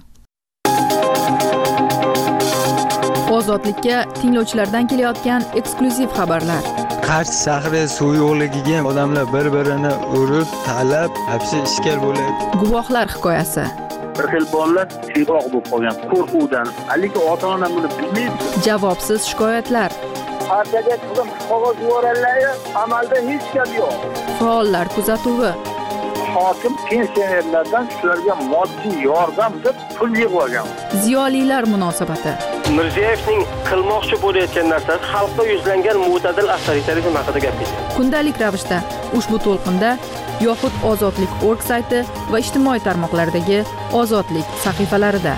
Ozodlikka tinglovchilardan kelayotgan eksklyuziv xabarlar. Qarshi shahri suv yo'qligiga odamlar bir-birini urib, talab, hapsi ishkal bo'ladi. Guvohlar hikoyasi. Bir xil bolalar siyroq bo'lib qolgan qo'rquvdan, lekin ota-ona buni bilmaydi. Javobsiz shikoyatlar. Partiyaga qizim qog'oz yuboradilar, amalda hech gap yo'q. Faollar kuzatuvi. Hokim pensionerlardan shularga moddiy yordam deb pul yig'ib olgan. Ziyolilar munosabati. Mirziyoyevning qilmoqchi bo'layotgan narsasi xalqqa yuzlangan mo'tadil avtoritarizm haqida gapirdi. Kundalik ravishda ushbu to'lqinda yoxud Ozodlik.org sayti va ijtimoiy tarmoqlardagi Ozodlik sahifalarida.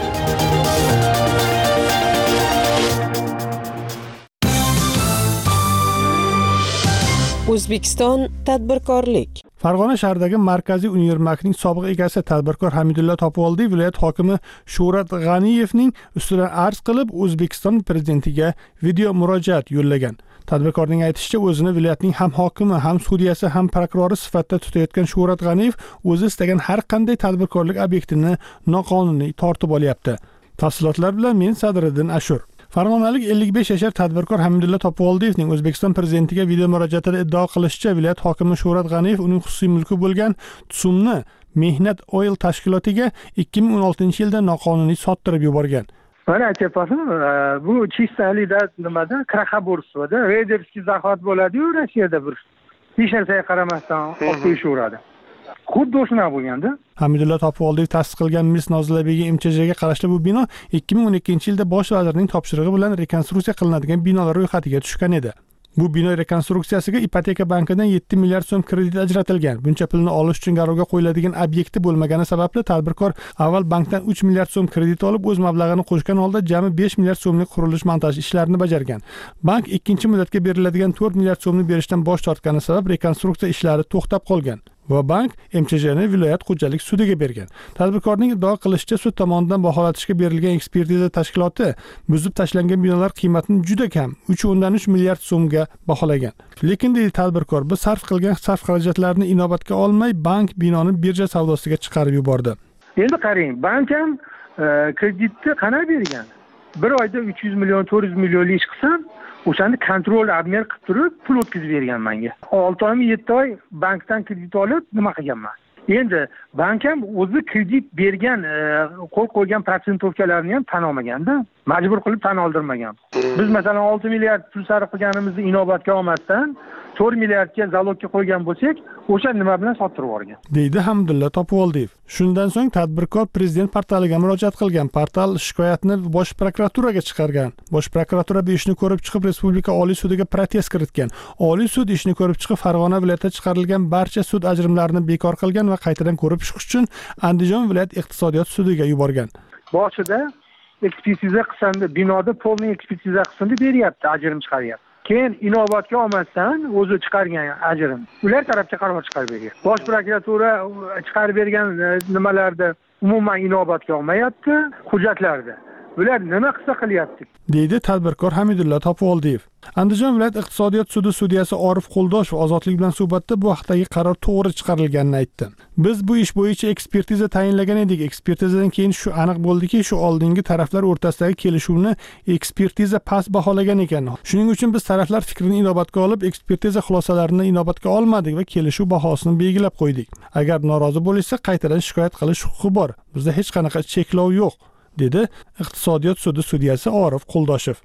O'zbekiston tadbirkorlik. Farg'ona shahridagi Markaziy univermagning sobiq egasi tadbirkor Hamidulla Topivoldiyev viloyat hokimi Shuhrat G'aniyevning ustidan arz qilib, O'zbekiston prezidentiga video murojaat yo'llagan. Tadbirkorning aytishicha, o'zini viloyatning ham hokimi, ham sudyasi, ham prokurori sifatida tutayotgan Shuhrat G'aniyev o'zi istagan har qanday tadbirkorlik obyektini noqonuniy tortib olyapti. Tafsilotlar bilan men Sadriddin Ashur. Farg'onalik 55 yashar tadbirkor Hamidulla Topivoldiyevning O'zbekiston prezidentiga video murojaatida iddao qilishicha, viloyat hokimi Shuhrat G'aniyev uning xususiy mulki bo'lgan Tsumni Mehnat Oil tashkilotiga 2016-yilda noqonuniy sottirib yuborgan. Mana aytyapman, bu chistalik nimada, kraxaborstvada, reyderskiy захват bo'ladi-yu Rossiyada bir. Hech narsaga qaramasdan olib qo'yishaveradi. Xuddi o'shuna bo'lganda. Hamidulla Topivoldiyev ta'sis qilgan Miss Nozilabegi MCJga qarashli bu bino 2012-yilda bosh vazirning topshirig'i bilan rekonstruksiya qilinadigan binolar ro'yxatiga tushgan edi. Bu bino rekonstruksiyasiga Ipoteka bankidan 7 milliard so'm kredit ajratilgan. Buncha pulni olish uchun garovga qo'yiladigan obyekti bo'lmagani sababli tadbirkor avval bankdan 3 milliard so'm kredit olib, o'z mablag'ini qo'shgan holda jami 5 milliard so'mlik qurilish montaj ishlarini bajargan. Bank ikkinchi muddatga beriladigan 4 milliard so'mni berishdan bosh tortgani sabab rekonstruksiya ishlari to'xtab qolgan. Va bank MCJni viloyat xo'jalik sudiga bergan. Tadbirkorning iddao qilishicha, sud tomonidan baholatishga berilgan ekspertiza tashkiloti buzib tashlangan binolar qiymatini juda kam, 3.3 milliard so'mga baholagan. Lekin deydi tadbirkor, biz sarf qilgan sarf xarajatlarini inobatga olmay, bank binoni birja savdosiga chiqarib yubordi. Endi qarang, bank ham kreditni qanday bergan? Bir oyda 300 million, 400 millionlik ish qilsam, o'shani kontrol obmer qilib turib pul o'tkazib bergan menga. 6 oymi 7 oy bankdan kredit olib nima qilganman? Endi bank ham o'zi kredit bergan, qo'l qo'ygan prosentovkalarni ham tan olmaganda, majbur qilib tan oldirmagan. Biz masalan 6 milliard pul sarf qilganimizni inobatga olmasdan 4 milliardga zalogga qo'ygan bo'lsak, o'sha nima bilan sottirib yuborgan, deydi Hamidulla Topivoldiyev. Shundan so'ng tadbirkor prezident portaliga murojaat qilgan. Portal shikoyatni bosh prokuraturaga chiqargan. Bosh prokuratura bu ishni ko'rib chiqib, Respublika Oliy sudiga protest kiritgan. Oliy sud ishni ko'rib chiqib, Farg'ona viloyatida chiqarilgan barcha sud ajrimlarini bekor qilgan va qaytadan ko'rib chiqish uchun Andijon viloyat iqtisodiyot sudiga yuborgan. Boshida ekspertiza qilsanda, binoda polniy ekspertiza qilsanda beryapti, ajrim chiqaryapti. Keyin inobatga olmasdan o'zi chiqargan ajrim ular tarafga qaror chiqarib bergan. Bosh prokuratura chiqarib bergan nimalarda umuman inobatga olmayapti, hujjatlarda. Bular nima qilsa qilyapti, deydi tadbirkor Hamidulla Topivoldiyev. Andijon viloyat iqtisodiyot sudi sudyasi Orif Qo'ldoshev Ozodlik bilan suhbatda bu haqdagi qaror to'g'ri chiqarilganini aytdi. Biz bu ish bo'yicha ekspertiza tayinlagan edik. Ekspertizadan keyin shu aniq bo'ldiki, shu oldingi taraflar o'rtasidagi kelishuvni ekspertiza past baholagan ekan. Shuning uchun biz taraflar fikrini inobatga olib, ekspertiza xulosalarini inobatga olmadik va kelishuv bahosini belgilab qo'ydik. Agar norozi bo'lsa, qaytadan shikoyat qilish huquqi bor. Bizda hech qanaqa cheklov yo'q, dedi iqtisodiyot sudi sudyasi Orif Qo'ldoshev.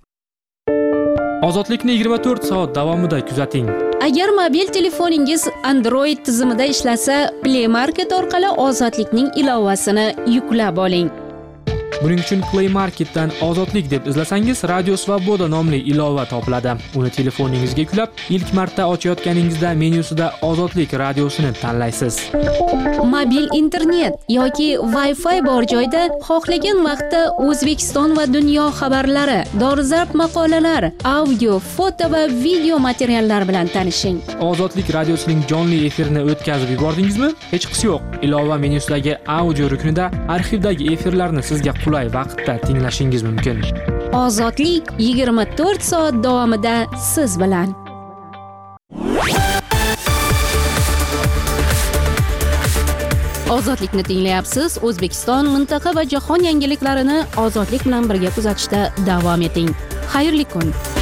Ozodlikni 24 soat davomida kuzating. Agar mobil telefoningiz Android tizimida ishlasa, Play Market orqali Ozodlikning ilovasini yuklab oling. Buning uchun Play Marketdan Ozodlik deb izlasangiz Radio Svoboda nomli ilova topiladi. Uni telefoningizga yuklab, ilk marta ochayotganingizda menyusida Ozodlik radiosini tanlaysiz. Mobil internet yoki Wi-Fi bor joyda xohlagan vaqtda O'zbekiston va dunyo xabarlari, dolzarb maqolalar, audio, foto va video materiallar bilan tanishing. Ozodlik radiosining jonli efirini o'tkazib yubordingizmi? Hech qisi yo'q. Ilova menyusidagi audio ruknida arxivdagi efirlarni sizga qulay vaqtda tinglashingiz mumkin. Ozodlik 24 soat davomida siz bilan. Ozodlikni tinglayapsiz. O'zbekiston, mintaqa va jahon yangiliklarini Ozodlik bilan birga kuzatishda davom eting. Xayrli kun.